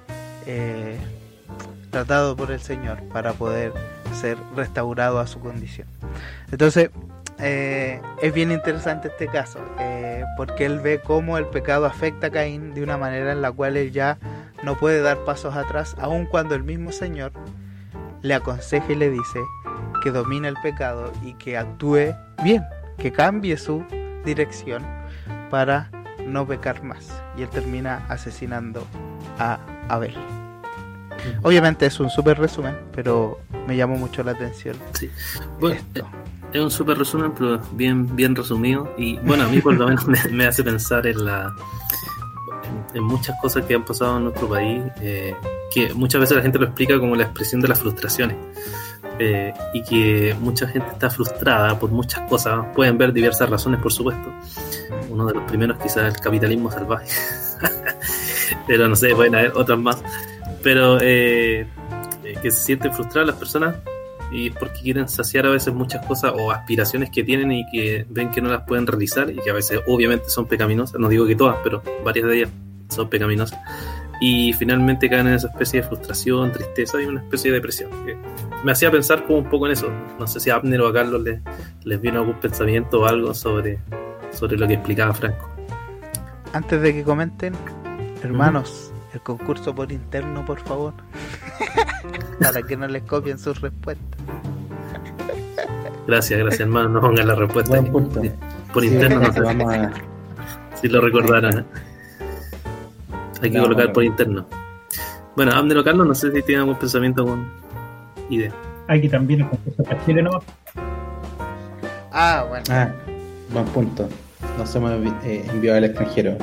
tratado por el Señor para poder ser restaurado a su condición. Entonces es bien interesante este caso, porque él ve cómo el pecado afecta a Caín de una manera en la cual él ya no puede dar pasos atrás, aun cuando el mismo Señor le aconseja y le dice que domine el pecado y que actúe bien, que cambie su dirección para no pecar más, y él termina asesinando a Abel. Obviamente es un súper resumen, pero me llamó mucho la atención. Sí. Bueno, es un súper resumen, pero bien resumido, y bueno, a mí por lo menos me hace pensar en muchas cosas que han pasado en nuestro país, que muchas veces la gente lo explica como la expresión de las frustraciones, y que mucha gente está frustrada por muchas cosas. Pueden ver diversas razones, por supuesto. Uno de los primeros quizás el capitalismo salvaje pero no sé, pueden haber otras más, pero que se sienten frustradas las personas, y es porque quieren saciar a veces muchas cosas o aspiraciones que tienen y que ven que no las pueden realizar, y que a veces obviamente son pecaminosas. No digo que todas, pero varias de ellas son pecaminosas, y finalmente caen en esa especie de frustración, tristeza y una especie de depresión, que me hacía pensar como un poco en eso. No sé si a Abner o a Carlos les vino algún pensamiento o algo sobre lo que explicaba Franco. Antes de que comenten, hermanos, el concurso por interno, por favor, para que no les copien sus respuestas. Gracias, hermano, no pongan la respuesta ahí. Por sí, interno, no sé si lo recordaron. Hay que colocar por interno. Bueno, Abner o Carlos, no sé si tienen algún pensamiento con idea. Aquí también el concurso para Chile nomás. Bueno. Buen punto. Nos hemos enviado al extranjero.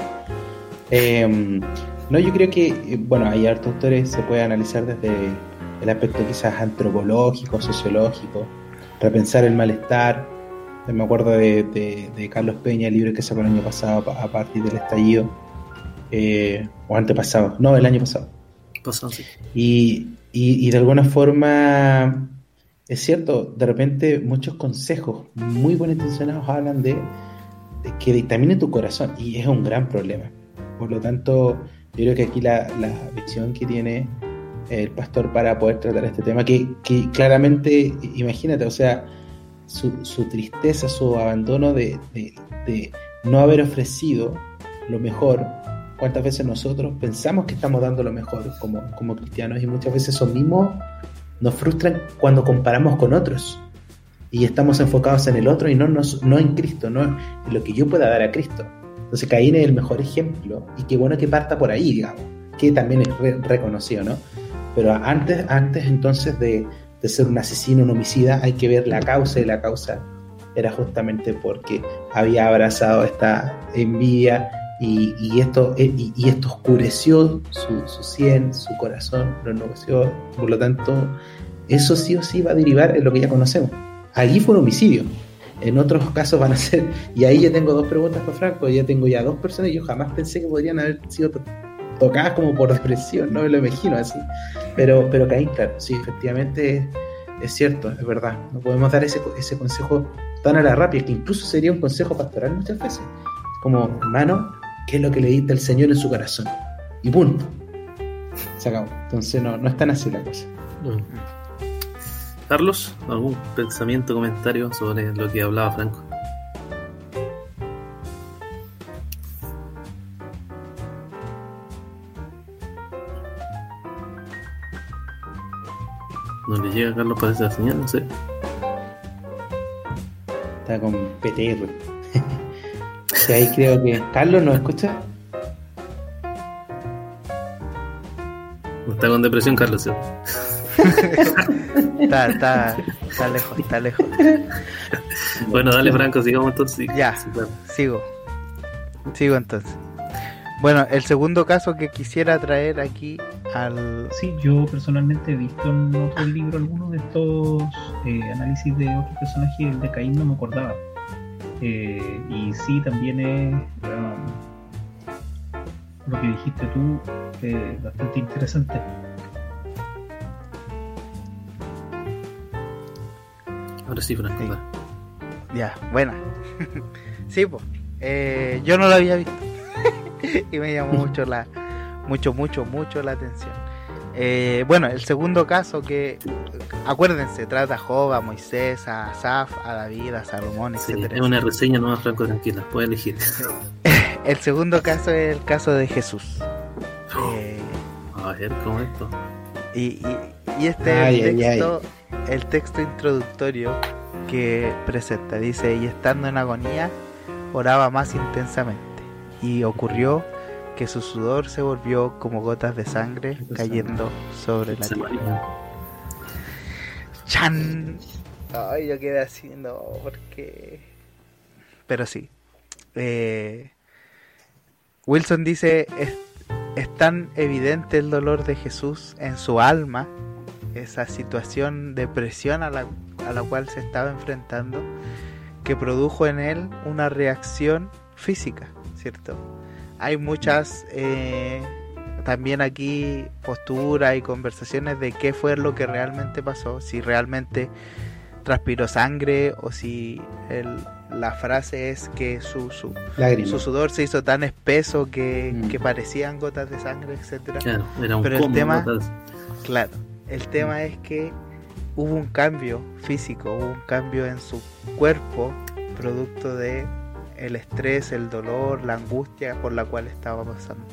No, yo creo que, bueno, hay hartos autores, se puede analizar desde el aspecto quizás antropológico, sociológico, repensar el malestar. Me acuerdo de Carlos Peña, el libro que sacó el año pasado a partir del estallido, o antepasado, no, el año pasado. Sí. Y de alguna forma, es cierto, de repente muchos consejos muy bien intencionados hablan de que dictamine tu corazón, y es un gran problema. Por lo tanto, yo creo que aquí la visión que tiene el pastor para poder tratar este tema, que claramente, imagínate, o sea, su tristeza, su abandono de no haber ofrecido lo mejor. ¿Cuántas veces nosotros pensamos que estamos dando lo mejor como cristianos, y muchas veces esos mismos nos frustran cuando comparamos con otros y estamos enfocados en el otro y no en Cristo, no en lo que yo pueda dar a Cristo? Entonces Caín es el mejor ejemplo, y qué bueno que parta por ahí, digamos, que también es reconocido, ¿no? Pero antes entonces de ser un asesino, un homicida, hay que ver la causa, y la causa era justamente porque había abrazado esta envidia, y esto oscureció su sien, su corazón, lo enloqueció. Por lo tanto, eso sí o sí va a derivar en lo que ya conocemos. Allí fue un homicidio. En otros casos van a ser, y ahí ya tengo dos preguntas para Franco, ya tengo ya dos personas, y yo jamás pensé que podrían haber sido tocadas como por depresión, no me lo imagino así, pero Caín, claro, sí, efectivamente es cierto, es verdad, no podemos dar ese consejo tan a la rápida, que incluso sería un consejo pastoral muchas veces, como, hermano, ¿qué es lo que le diste al Señor en su corazón? Y punto, se acabó. Entonces no es tan así la cosa. Carlos, ¿algún pensamiento, comentario sobre lo que hablaba Franco? llega Carlos, parece la señal, no sé. Está con PTR. Sí, ahí creo que... Carlos, ¿nos escucha? No está con depresión, Carlos, ¿sí? Está lejos. Bueno, dale, Franco, sigamos entonces. Ya, Sí, claro. sigo entonces. Bueno, el segundo caso que quisiera traer aquí al... Sí, yo personalmente he visto en otros libros algunos de estos análisis de otros personajes. El de Caín no me acordaba. Y sí, también es lo que dijiste tú, bastante interesante. Ahora sí, Franco. Sí. Va. Ya, buena. Sí, pues. Yo no lo había visto. Y me llamó mucho la atención. Bueno, el segundo caso que, acuérdense, trata a Job, a Moisés, a Asaf, a David, a Salomón, Sí, etcétera. es una reseña nueva, Franco, tranquila, puedes elegir. El segundo caso es el caso de Jesús. A ver, ¿cómo es esto? Y este es el texto introductorio que presenta. Dice: y estando en agonía, oraba más intensamente, y ocurrió que su sudor se volvió como gotas de sangre cayendo sobre la tierra. ¡Chan! Ay, yo quedé así, no, porque... Pero sí. Wilson dice: es tan evidente el dolor de Jesús en su alma, esa situación de presión a la cual se estaba enfrentando, que produjo en él una reacción física, ¿cierto? Hay muchas también aquí posturas y conversaciones de qué fue lo que realmente pasó, si realmente transpiró sangre o si la frase es que su sudor se hizo tan espeso que parecían gotas de sangre, etcétera. Claro, era un Pero combo, el tema es que hubo un cambio físico, hubo un cambio en su cuerpo producto de el estrés, el dolor, la angustia por la cual estaba pasando.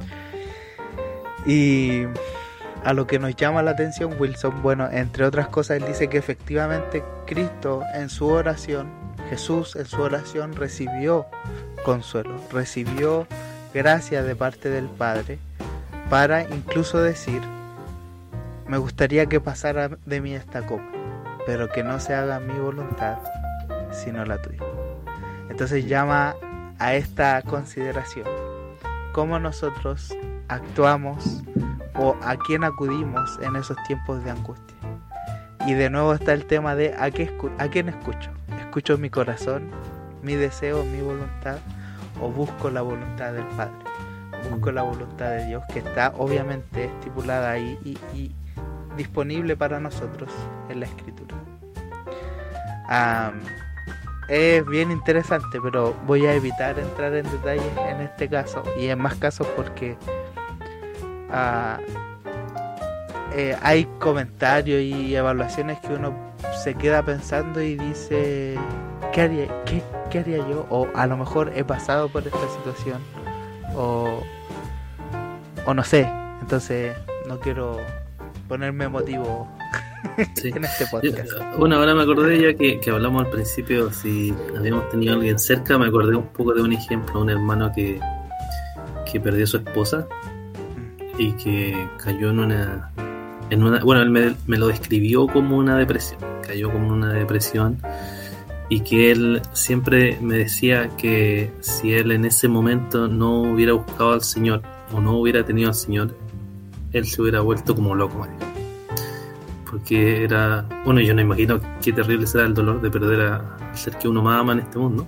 Y a lo que nos llama la atención Wilson, bueno, entre otras cosas, él dice que efectivamente Cristo en su oración, Jesús en su oración recibió consuelo, recibió gracia de parte del Padre, para incluso decir: me gustaría que pasara de mí esta copa, pero que no se haga mi voluntad sino la tuya. Entonces llama a esta consideración: cómo nosotros actuamos o a quién acudimos en esos tiempos de angustia. Y de nuevo está el tema de a quién escucho. ¿Escucho mi corazón, mi deseo, mi voluntad, o busco la voluntad del Padre? Busco la voluntad de Dios, que está obviamente estipulada ahí y disponible para nosotros en la Escritura. Es bien interesante, pero voy a evitar entrar en detalles en este caso y en más casos porque hay comentarios y evaluaciones que uno se queda pensando y dice: ¿qué haría yo? O a lo mejor he pasado por esta situación o no sé. Entonces no quiero ponerme emotivo. Sí. En este podcast. Bueno, ahora me acordé ya que hablamos al principio, si habíamos tenido a alguien cerca, me acordé un poco de un ejemplo, un hermano que perdió a su esposa y que cayó en una bueno, él me lo describió como una depresión, cayó como una depresión, y que él siempre me decía que si él en ese momento no hubiera buscado al Señor o no hubiera tenido al Señor, él se hubiera vuelto como loco, me dijo. Porque era, bueno, yo no imagino qué terrible será el dolor de perder al ser que uno más ama en este mundo,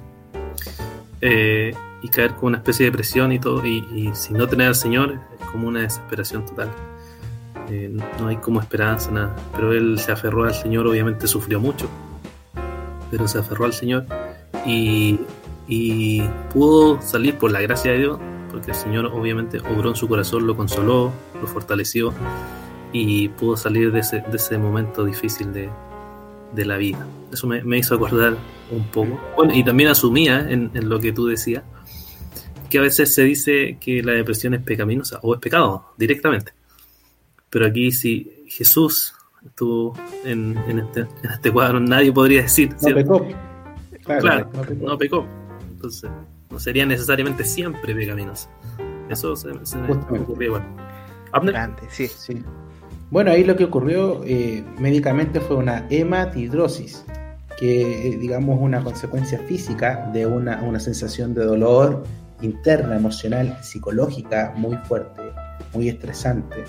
y caer con una especie de depresión y todo, y si no tener al Señor es como una desesperación total. No hay como esperanza, nada. Pero él se aferró al Señor, obviamente sufrió mucho, pero se aferró al Señor y pudo salir por la gracia de Dios, porque el Señor obviamente obró en su corazón, lo consoló, lo fortaleció, y pudo salir de ese momento difícil de la vida. Eso me hizo acordar un poco. Bueno, y también asumía en lo que tú decías, que a veces se dice que la depresión es pecaminosa o es pecado directamente. Pero aquí si Jesús estuvo en este cuadro, nadie podría decir. No pecó. Claro, no pecó. Entonces, no sería necesariamente siempre pecaminoso. Eso se me ocurrió igual. ¿Abner? Grande, sí. Sí. Bueno, ahí lo que ocurrió médicamente fue una hematidrosis, que digamos una consecuencia física de una sensación de dolor interna, emocional, psicológica muy fuerte, muy estresante.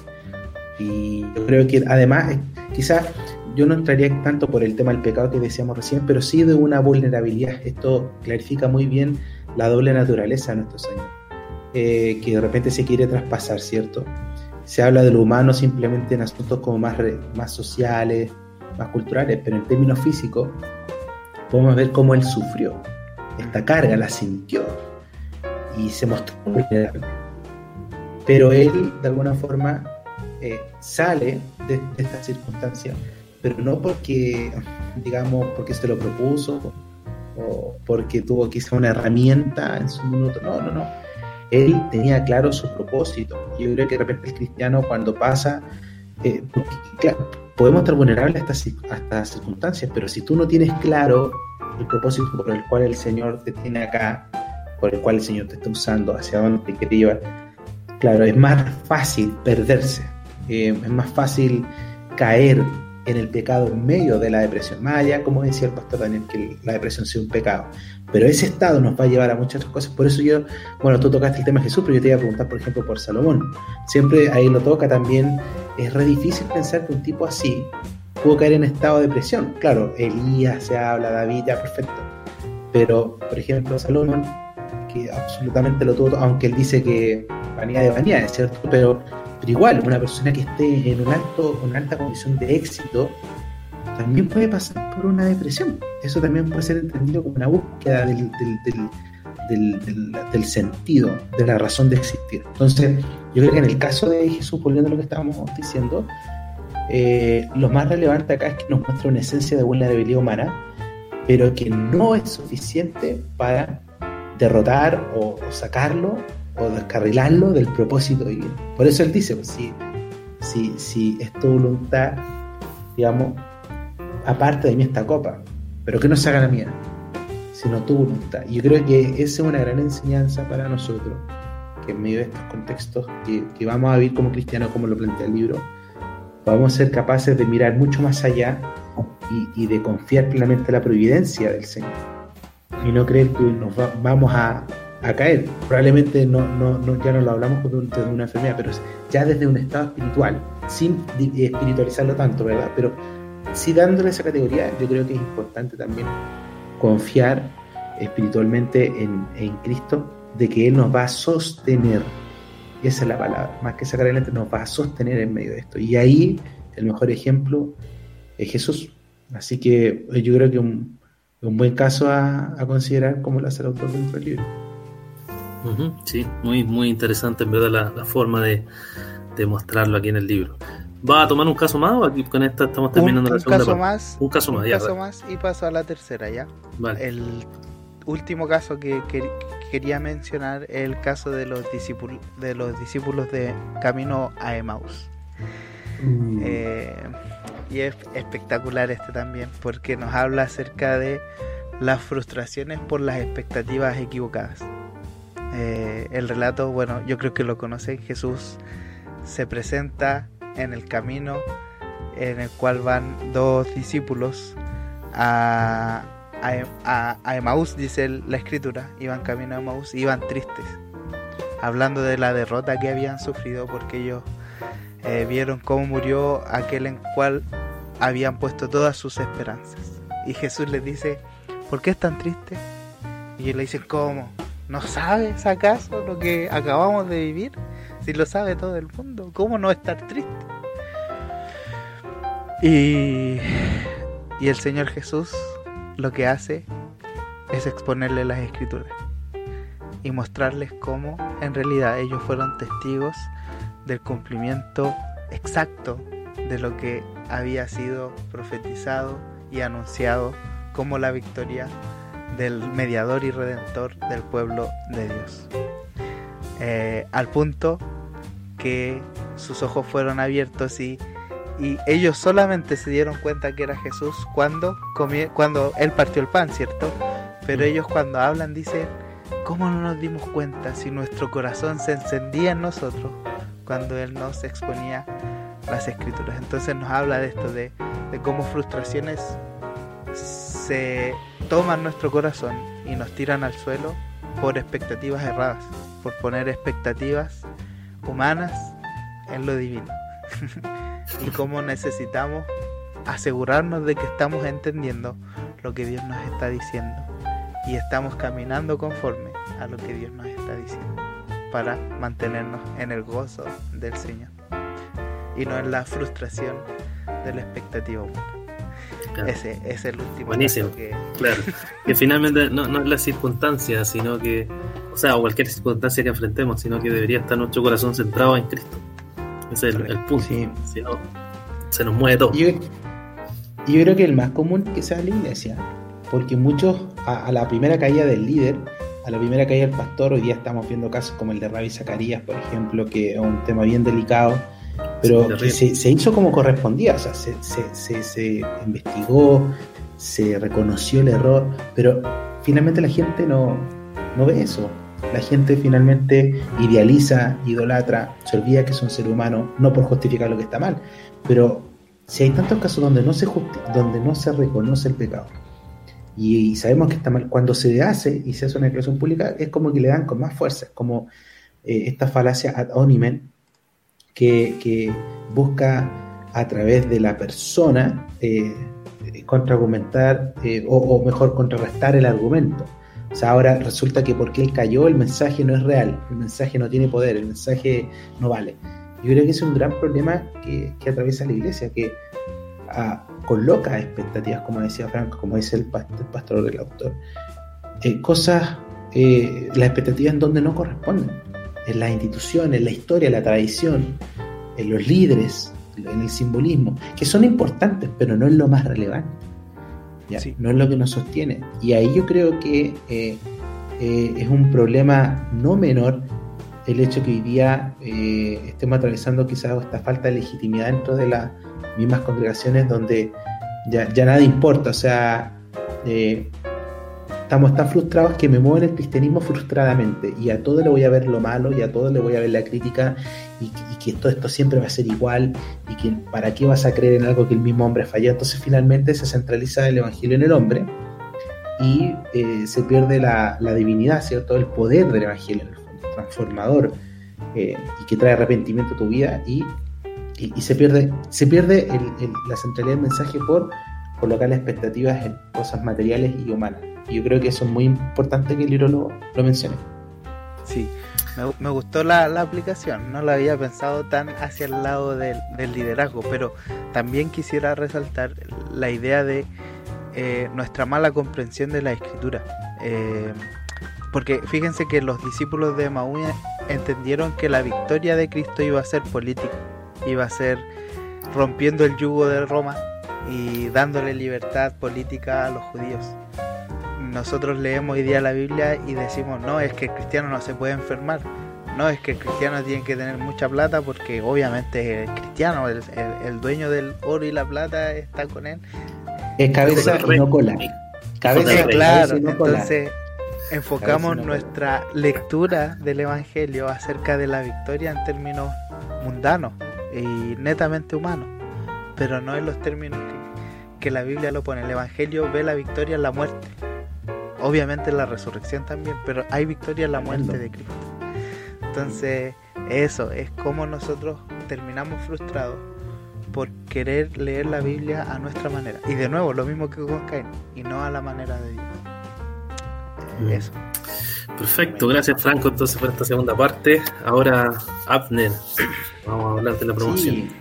Y yo creo que además, quizás yo no entraría tanto por el tema del pecado que decíamos recién, pero sí de una vulnerabilidad. Esto clarifica muy bien la doble naturaleza de nuestro Señor, que de repente se quiere traspasar, ¿cierto? Se habla de lo humano simplemente en asuntos como más sociales, más culturales, pero en términos físicos podemos ver cómo Él sufrió. Esta carga la sintió y se mostró vulnerable. Pero Él, de alguna forma, sale de esta circunstancia, pero no porque, digamos, porque se lo propuso o porque tuvo quizá una herramienta en su minuto. No. Él tenía claro su propósito. Yo creo que de repente el cristiano cuando pasa, porque, claro, podemos estar vulnerables a estas circunstancias, pero si tú no tienes claro el propósito por el cual el Señor te tiene acá, por el cual el Señor te está usando, hacia dónde te quiere llevar, claro, es más fácil perderse, es más fácil caer en el pecado en medio de la depresión, más allá, como decía el pastor Daniel, que la depresión sea un pecado, pero ese estado nos va a llevar a muchas otras cosas. Por eso tú tocaste el tema de Jesús, pero yo te iba a preguntar, por ejemplo, por Salomón. Siempre ahí lo toca también. Es re difícil pensar que un tipo así pudo caer en estado de depresión. Claro, Elías se habla, David, ya perfecto, pero por ejemplo Salomón, que absolutamente lo tuvo, aunque él dice que vanidad de vanidades, ¿cierto? Pero igual, una persona que esté en una alta condición de éxito también puede pasar por una depresión. Eso también puede ser entendido como una búsqueda del sentido, de la razón de existir. Entonces, yo creo que en el caso de Jesús, volviendo a lo que estábamos diciendo, lo más relevante acá es que nos muestra una esencia de vulnerabilidad humana, pero que no es suficiente para derrotar o sacarlo o descarrilarlo del propósito divino. Por eso él dice, pues, si es tu voluntad, digamos, aparte de mí esta copa, pero que no se haga la mía, sino tu voluntad. Y yo creo que esa es una gran enseñanza para nosotros, que en medio de estos contextos que vamos a vivir como cristianos, como lo plantea el libro, vamos a ser capaces de mirar mucho más allá y de confiar plenamente en la providencia del Señor y no creer que nos vamos a caer. Probablemente ya no lo hablamos desde una enfermedad, pero ya desde un estado espiritual, sin espiritualizarlo tanto, ¿verdad? Pero sí dándole esa categoría. Yo creo que es importante también confiar espiritualmente en Cristo, de que Él nos va a sostener. Esa es la palabra, más que sacar adelante, nos va a sostener en medio de esto. Y ahí el mejor ejemplo es Jesús. Así que yo creo que un buen caso a considerar, como lo hace el autor dentro del libro. Sí, muy, muy interesante en verdad la forma de mostrarlo aquí en el libro. ¿Va a tomar un caso más o aquí con esta estamos terminando la segunda parte? Un caso más y paso a la tercera ya. Vale. El último caso que quería mencionar es el caso de los discípulos de camino a Emaús. Y es espectacular este también, porque nos habla acerca de las frustraciones por las expectativas equivocadas. El relato, bueno, yo creo que lo conocen. Jesús se presenta en el camino en el cual van dos discípulos a Emaús, dice la escritura. Iban camino a Emaús, iban tristes, hablando de la derrota que habían sufrido, porque ellos vieron cómo murió aquel en cual habían puesto todas sus esperanzas. Y Jesús les dice: ¿por qué están tristes? Y ellos le dicen: ¿cómo? ¿No sabes acaso lo que acabamos de vivir? Si lo sabe todo el mundo, ¿cómo no estar triste? Y el Señor Jesús lo que hace es exponerle las escrituras y mostrarles cómo en realidad ellos fueron testigos del cumplimiento exacto de lo que había sido profetizado y anunciado como la victoria del mediador y redentor del pueblo de Dios, al punto que sus ojos fueron abiertos y Y ellos solamente se dieron cuenta que era Jesús cuando él partió el pan, ¿cierto? Pero ellos cuando hablan dicen, ¿cómo no nos dimos cuenta si nuestro corazón se encendía en nosotros cuando él nos exponía las escrituras? Entonces nos habla de esto, de cómo frustraciones se toman nuestro corazón y nos tiran al suelo por expectativas erradas, por poner expectativas humanas en lo divino. Y cómo necesitamos asegurarnos de que estamos entendiendo lo que Dios nos está diciendo y estamos caminando conforme a lo que Dios nos está diciendo para mantenernos en el gozo del Señor y no en la frustración de la expectativa humana. Claro. Ese es el último. Buenísimo. Claro, que finalmente no es la circunstancia, sino que, o sea, o cualquier circunstancia que enfrentemos, sino que debería estar nuestro corazón centrado en Cristo. Ese es el punto. Sí. Si no, se nos mueve todo. Yo creo que el más común que sea la iglesia, porque muchos a la primera caída del líder, a la primera caída del pastor, hoy día estamos viendo casos como el de Rabbi Zacarías, por ejemplo, que es un tema bien delicado, pero que se hizo como correspondía, o sea, se investigó, se reconoció el error, pero finalmente la gente no ve eso. La gente finalmente idealiza, idolatra, se olvida que es un ser humano, no por justificar lo que está mal, pero si hay tantos casos donde no se reconoce el pecado y sabemos que está mal, cuando se hace y se hace una declaración pública, es como que le dan con más fuerza, es como esta falacia ad hominem que busca a través de la persona contraargumentar o mejor contrarrestar el argumento. O sea, ahora resulta que porque él cayó el mensaje no es real, el mensaje no tiene poder, el mensaje no vale. Yo creo que es un gran problema que atraviesa la iglesia, que coloca expectativas, como decía Franco, como dice el pastor o el autor, las expectativas en donde no corresponden, en las instituciones, en la historia, en la tradición, en los líderes, en el simbolismo, que son importantes, pero no es lo más relevante. Sí. No es lo que nos sostiene, y ahí yo creo que es un problema no menor el hecho que hoy día estemos atravesando quizás esta falta de legitimidad dentro de las mismas congregaciones donde ya nada importa, o sea, estamos tan frustrados que me muevo en el cristianismo frustradamente y a todo le voy a ver lo malo y a todo le voy a ver la crítica y que todo esto siempre va a ser igual y que para qué vas a creer en algo que el mismo hombre falló. Entonces finalmente se centraliza el evangelio en el hombre y se pierde la divinidad, ¿cierto? El poder del evangelio, en el fondo, transformador, y que trae arrepentimiento a tu vida y se pierde la centralidad del mensaje por colocar las expectativas en cosas materiales y humanas. Y yo creo que eso es muy importante que el libro lo mencione. Sí, me gustó la aplicación, no la había pensado tan hacia el lado del liderazgo, pero también quisiera resaltar la idea de nuestra mala comprensión de la escritura, porque fíjense que los discípulos de Emaús entendieron que la victoria de Cristo iba a ser política, iba a ser rompiendo el yugo de Roma y dándole libertad política a los judíos. Nosotros leemos hoy día la Biblia y decimos, no, es que el cristiano no se puede enfermar, no, es que el cristiano tiene que tener mucha plata porque obviamente es cristiano, el dueño del oro y la plata está con él. Es cabeza y no cola. Cabeza, claro, y no cola. Entonces enfocamos nuestra lectura del Evangelio acerca de la victoria en términos mundanos y netamente humanos, pero no en los términos que la Biblia lo pone. El Evangelio ve la victoria en la muerte, obviamente en la resurrección también, pero hay victoria en la muerte de Cristo. Entonces eso es como nosotros terminamos frustrados por querer leer la Biblia a nuestra manera, y de nuevo lo mismo que con Caín, y no a la manera de Dios. Eso. Perfecto, gracias Franco entonces por esta segunda parte. Ahora Abner, vamos a hablar de la promoción. Sí.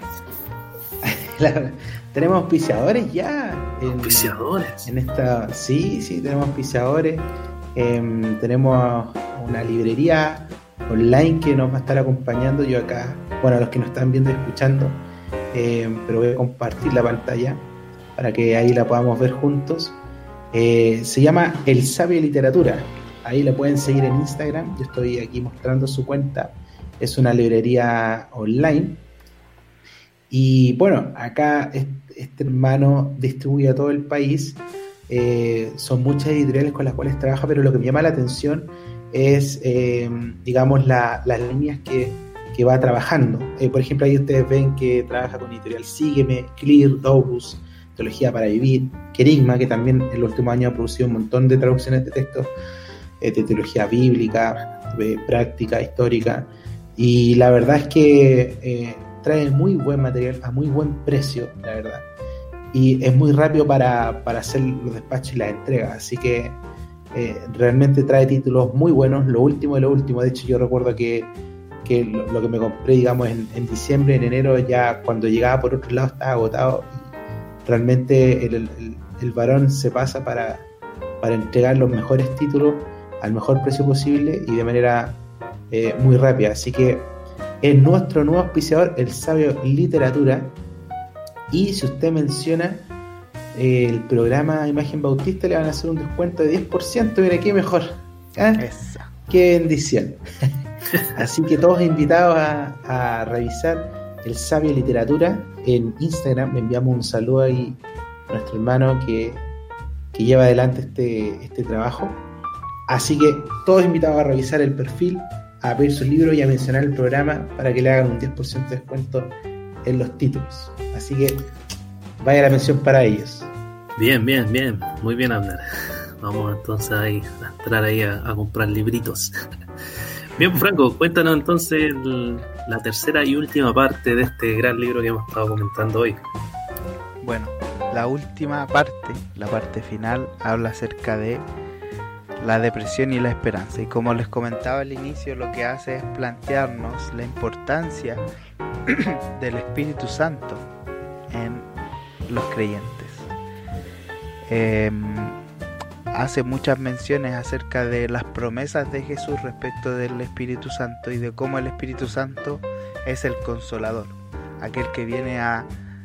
Tenemos auspiciadores ya. ¿Auspiciadores? En esta, sí, tenemos auspiciadores. Tenemos una librería online que nos va a estar acompañando. Yo acá, bueno, a los que nos están viendo y escuchando, pero voy a compartir la pantalla para que ahí la podamos ver juntos. Se llama El Sabio Literatura. Ahí la pueden seguir en Instagram. Yo estoy aquí mostrando su cuenta. Es una librería online Y bueno, acá este hermano distribuye a todo el país. Son muchas editoriales con las cuales trabaja, pero lo que me llama la atención es, digamos, las líneas que va trabajando. Por ejemplo, ahí ustedes ven que trabaja con editorial Sígueme, Clear, Dobus, Teología para Vivir, Querigma, que también en los últimos años ha producido un montón de traducciones de textos de teología bíblica, práctica, histórica, y la verdad es que trae muy buen material a muy buen precio, la verdad, y es muy rápido para hacer los despachos y las entregas, así que realmente trae títulos muy buenos, lo último de lo último. De hecho, yo recuerdo que lo que me compré, digamos, en diciembre, en enero, ya cuando llegaba por otro lado estaba agotado, y realmente el varón se pasa para entregar los mejores títulos al mejor precio posible y de manera muy rápida. Así que es nuestro nuevo auspiciador, El Sabio Literatura, y si usted menciona el programa Imagen Bautista, le van a hacer un descuento de 10%. Mira, qué mejor, qué bendición. Así que todos invitados a revisar El Sabio Literatura en Instagram. Le enviamos un saludo ahí a nuestro hermano que lleva adelante este trabajo. Así que todos invitados a revisar el perfil, a pedir sus libros y a mencionar el programa para que le hagan un 10% de descuento en los títulos. Así que vaya la mención para ellos. Bien, muy bien, Abner. Vamos entonces ahí a entrar ahí a comprar libritos. Bien, Franco, cuéntanos entonces la tercera y última parte de este gran libro que hemos estado comentando hoy. Bueno, la última parte, la parte final, habla acerca de la depresión y la esperanza. Y como les comentaba al inicio, lo que hace es plantearnos la importancia del Espíritu Santo en los creyentes. Hace muchas menciones acerca de las promesas de Jesús respecto del Espíritu Santo y de cómo el Espíritu Santo es el consolador, aquel que viene a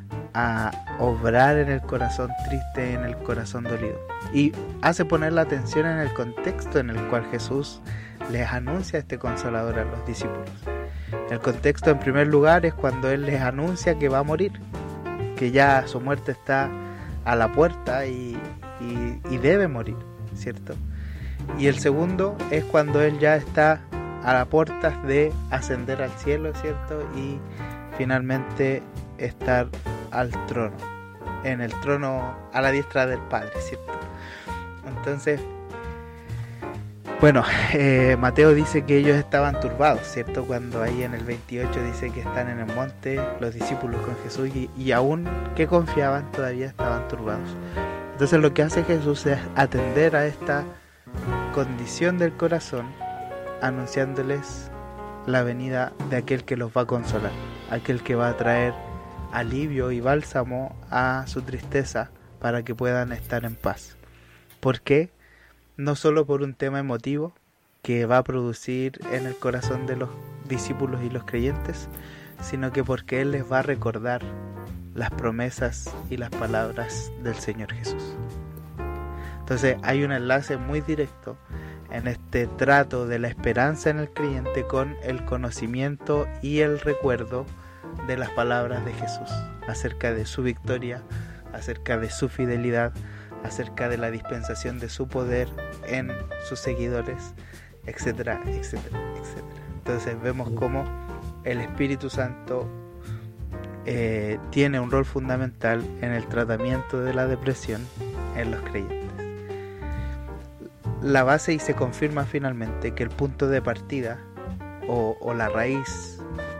obrar en el corazón triste, en el corazón dolido, y hace poner la atención en el contexto en el cual Jesús les anuncia este consolador a los discípulos. El contexto, en primer lugar, es cuando Él les anuncia que va a morir, que ya su muerte está a la puerta y debe morir, ¿cierto? Y el segundo es cuando Él ya está a las puertas de ascender al cielo, ¿cierto? Y finalmente estar al trono, en el trono a la diestra del Padre, ¿cierto? Entonces, bueno, Mateo dice que ellos estaban turbados, ¿cierto? Cuando ahí en el 28 dice que están en el monte los discípulos con Jesús y aún que confiaban todavía estaban turbados. Entonces lo que hace Jesús es atender a esta condición del corazón, anunciándoles la venida de aquel que los va a consolar, aquel que va a traer alivio y bálsamo a su tristeza para que puedan estar en paz. ¿Por qué? No solo por un tema emotivo que va a producir en el corazón de los discípulos y los creyentes, sino que porque Él les va a recordar las promesas y las palabras del Señor Jesús. Entonces hay un enlace muy directo en este trato de la esperanza en el creyente con el conocimiento y el recuerdo de las palabras de Jesús acerca de su victoria, acerca de su fidelidad, acerca de la dispensación de su poder en sus seguidores, etcétera, etcétera, etcétera. Entonces vemos cómo el Espíritu Santo tiene un rol fundamental en el tratamiento de la depresión en los creyentes. La base, y se confirma finalmente, que el punto de partida o la raíz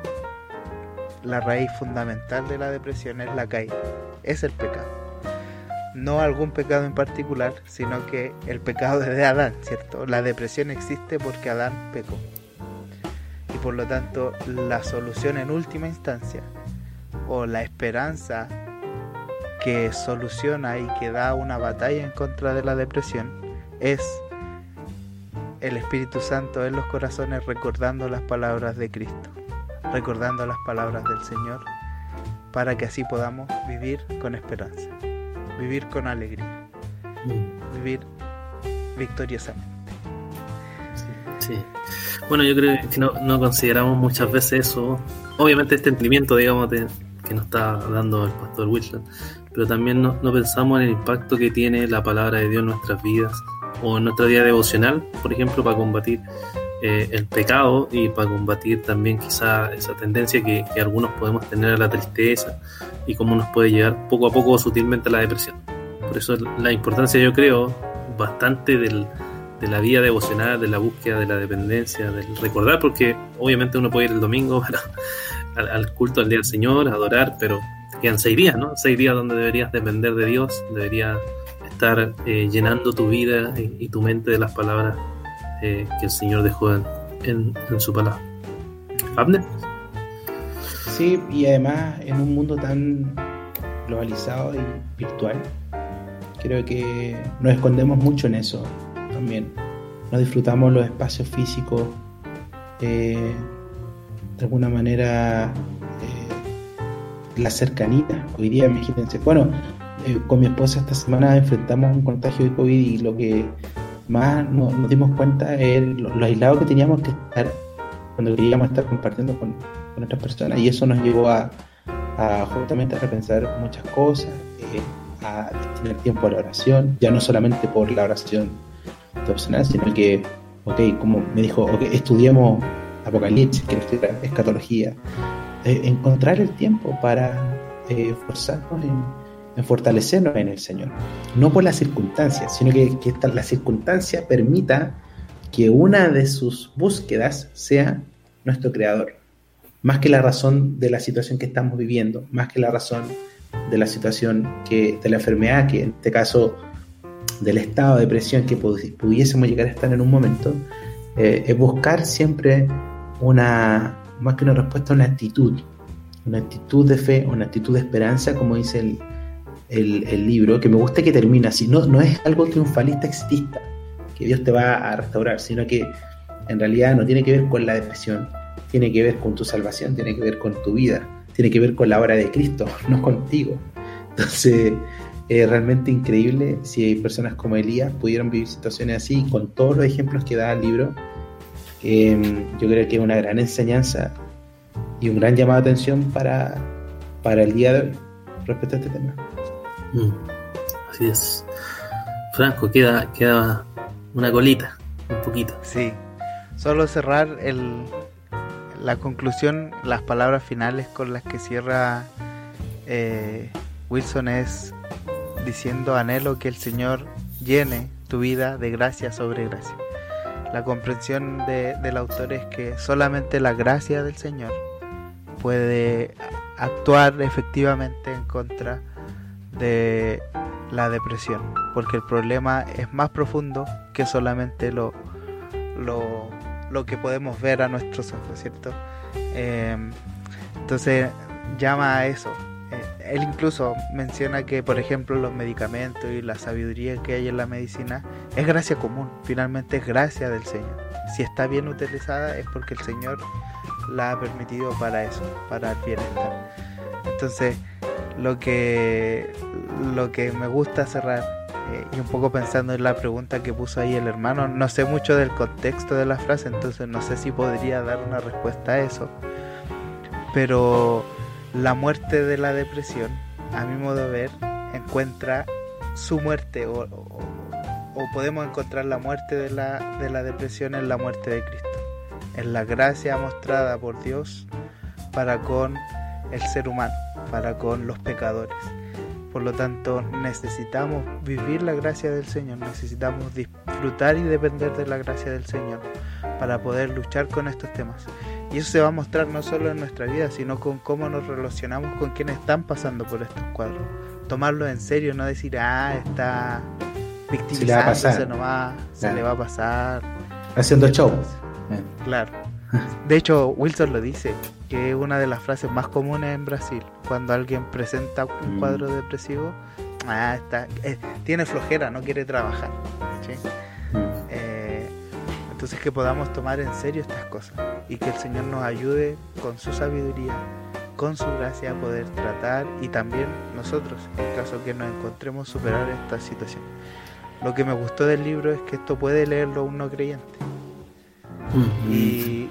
fundamental de la depresión es la caída, es el pecado. No algún pecado en particular, sino que el pecado de Adán, ¿cierto? La depresión existe porque Adán pecó. Y por lo tanto, la solución en última instancia, o la esperanza que soluciona y que da una batalla en contra de la depresión, es el Espíritu Santo en los corazones recordando las palabras de Cristo, recordando las palabras del Señor, para que así podamos vivir con esperanza, vivir con alegría, vivir victoriosamente. Sí. Bueno, yo creo que no consideramos muchas veces eso. Obviamente este entendimiento, digamos, que nos está dando el pastor Wilson, pero también no pensamos en el impacto que tiene la palabra de Dios en nuestras vidas o en nuestra vida devocional, por ejemplo, para combatir el pecado y para combatir también quizá esa tendencia que algunos podemos tener a la tristeza y cómo nos puede llevar poco a poco sutilmente a la depresión. Por eso la importancia, yo creo, bastante de la vida devocional, de la búsqueda de la dependencia, del recordar, porque obviamente uno puede ir el domingo al culto al Día del Señor, a adorar, pero te quedan 6 días, ¿no? 6 días donde deberías depender de Dios, deberías estar llenando tu vida y tu mente de las palabras que el Señor dejó en su palabra. ¿Abner? Sí, y además en un mundo tan globalizado y virtual, creo que nos escondemos mucho en eso también. No disfrutamos los espacios físicos, de alguna manera la cercanía. Hoy día, imagínense, bueno, con mi esposa esta semana enfrentamos un contagio de COVID y lo que más nos dimos cuenta es lo aislado que teníamos que estar cuando queríamos estar compartiendo con otras personas, y eso nos llevó a justamente a repensar muchas cosas, a destinar tiempo a la oración, ya no solamente por la oración devocional, sino que, como me dijo, estudiemos Apocalipsis, que es escatología, encontrar el tiempo para esforzarnos en fortalecernos en el Señor, no por las circunstancias, sino que la circunstancia permita que una de sus búsquedas sea nuestro Creador, más que la razón de la situación que estamos viviendo, más que la razón de la situación de la enfermedad, que en este caso del estado de depresión que pudiésemos llegar a estar en un momento, es buscar siempre más que una respuesta, una actitud de fe, una actitud de esperanza, como dice el libro, que me gusta que termina así. No es algo triunfalista exitista, que Dios te va a restaurar, sino que en realidad no tiene que ver con la depresión, tiene que ver con tu salvación, tiene que ver con tu vida, tiene que ver con la obra de Cristo, no contigo. Entonces, es realmente increíble si personas como Elías pudieron vivir situaciones así, con todos los ejemplos que da el libro. Yo creo que es una gran enseñanza y un gran llamado de atención para el día de hoy respecto a este tema. Así es. Franco, queda una colita, un poquito. Sí, solo cerrar la conclusión, las palabras finales con las que cierra Wilson es diciendo: anhelo que el Señor llene tu vida de gracia sobre gracia. La comprensión del autor es que solamente la gracia del Señor puede actuar efectivamente en contra de la depresión, porque el problema es más profundo que solamente lo que podemos ver a nuestros ojos, ¿cierto? Entonces llama a eso. Él incluso menciona que, por ejemplo, los medicamentos y la sabiduría que hay en la medicina es gracia común, finalmente es gracia del Señor. Si está bien utilizada es porque el Señor la ha permitido para eso, para el bienestar. Entonces, lo que me gusta cerrar, y un poco pensando en la pregunta que puso ahí el hermano, no sé mucho del contexto de la frase, entonces no sé si podría dar una respuesta a eso, pero la muerte de la depresión, a mi modo de ver, encuentra su muerte, o podemos encontrar la muerte de la depresión en la muerte de Cristo, en la gracia mostrada por Dios para con el ser humano, para con los pecadores. Por lo tanto, necesitamos vivir la gracia del Señor, necesitamos disfrutar y depender de la gracia del Señor para poder luchar con estos temas. Y eso se va a mostrar no solo en nuestra vida, sino con cómo nos relacionamos con quienes están pasando por estos cuadros. Tomarlo en serio, no decir, está victimizándose nomás, se le va a pasar. Haciendo show. Claro. De hecho, Wilson lo dice, que es una de las frases más comunes en Brasil. Cuando alguien presenta un cuadro depresivo, tiene flojera, no quiere trabajar, ¿sí? Entonces, que podamos tomar en serio estas cosas y que el Señor nos ayude con su sabiduría, con su gracia, a poder tratar, y también nosotros, en caso que nos encontremos, superar esta situación. Lo que me gustó del libro es que esto puede leerlo un no creyente. Y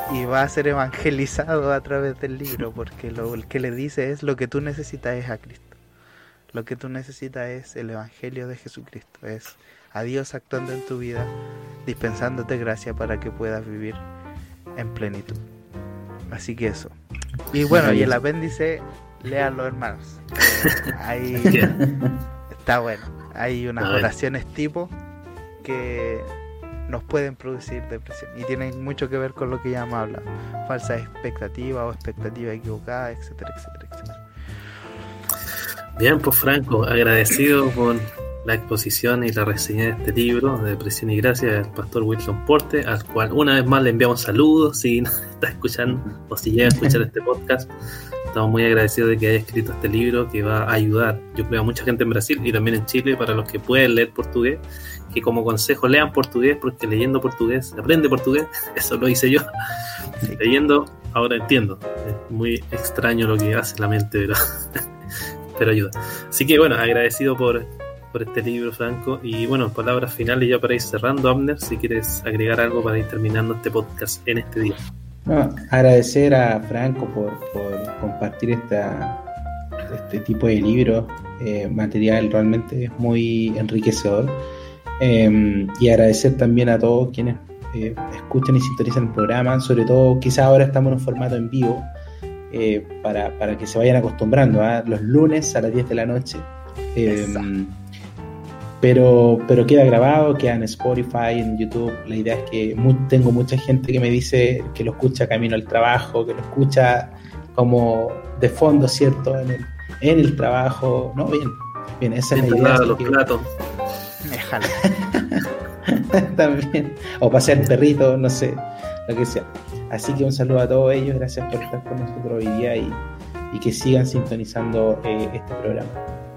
y va a ser evangelizado a través del libro, porque lo que le dice es: lo que tú necesitas es a Cristo. Lo que tú necesitas es el Evangelio de Jesucristo, es a Dios actuando en tu vida, dispensándote gracia para que puedas vivir en plenitud. Así que eso. Y bueno, y el apéndice, léanlo, hermanos. Ahí está bueno. Hay unas oraciones tipo que nos pueden producir depresión y tienen mucho que ver con lo que ya hemos hablado: falsa expectativa o expectativa equivocada, etcétera, etcétera, etcétera. Bien, pues Franco, agradecido por la exposición y la reseña de este libro de Depresión y Gracia del pastor Wilson Porte, al cual una vez más le enviamos saludos si nos está escuchando o si llega a escuchar este podcast. Estamos muy agradecidos de que haya escrito este libro que va a ayudar, yo creo, a mucha gente en Brasil y también en Chile, para los que pueden leer portugués, que como consejo lean portugués, porque leyendo portugués se aprende portugués. Eso lo hice yo. Leyendo ahora entiendo. Es muy extraño lo que hace la mente, pero ayuda. Así que bueno, agradecido por este libro, Franco. Y bueno, palabras finales ya para ir cerrando. Abner, si quieres agregar algo para ir terminando este podcast en este día. No, agradecer a Franco por compartir este tipo de libros. Material realmente muy enriquecedor. Y agradecer también a todos quienes escuchan y sintonizan el programa. Sobre todo, quizás ahora estamos en un formato en vivo, para que se vayan acostumbrando a los lunes a las 10 de la noche. Pero queda grabado, queda en Spotify, en YouTube. La idea es que tengo mucha gente que me dice que lo escucha camino al trabajo, que lo escucha como de fondo, ¿cierto? En el trabajo. No, bien, esa es la idea. Los platos. Déjalo. También. O pasear el perrito, no sé, lo que sea. Así que un saludo a todos ellos, gracias por estar con nosotros hoy día y que sigan sintonizando este programa.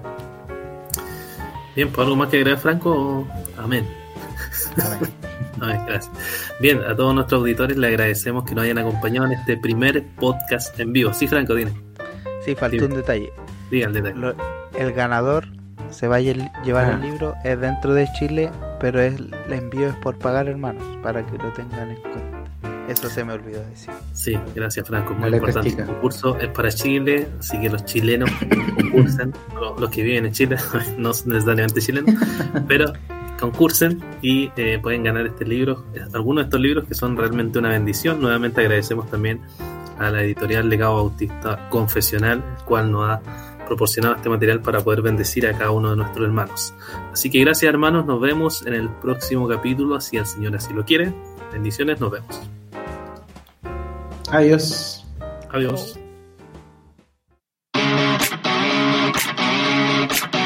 Bien, ¿por algo más que agregar, Franco? Amén. Amén, gracias. Bien, a todos nuestros auditores les agradecemos que nos hayan acompañado en este primer podcast en vivo. Sí, Franco, dime. Sí, faltó un detalle. Diga el detalle. El ganador se va a llevar el libro, es dentro de Chile, pero el envío es por pagar, hermanos, para que lo tengan en cuenta. Eso se me olvidó decir. Sí, gracias, Franco, muy importante. El concurso es para Chile, así que los chilenos concursen, los que viven en Chile, no son necesariamente chilenos, pero concursen y pueden ganar este libro, algunos de estos libros que son realmente una bendición. Nuevamente agradecemos también a la editorial Legado Bautista Confesional, el cual nos ha proporcionado este material para poder bendecir a cada uno de nuestros hermanos. Así que gracias, hermanos, nos vemos en el próximo capítulo, si el Señor así lo quiere. Bendiciones, nos vemos. Adiós. Adiós.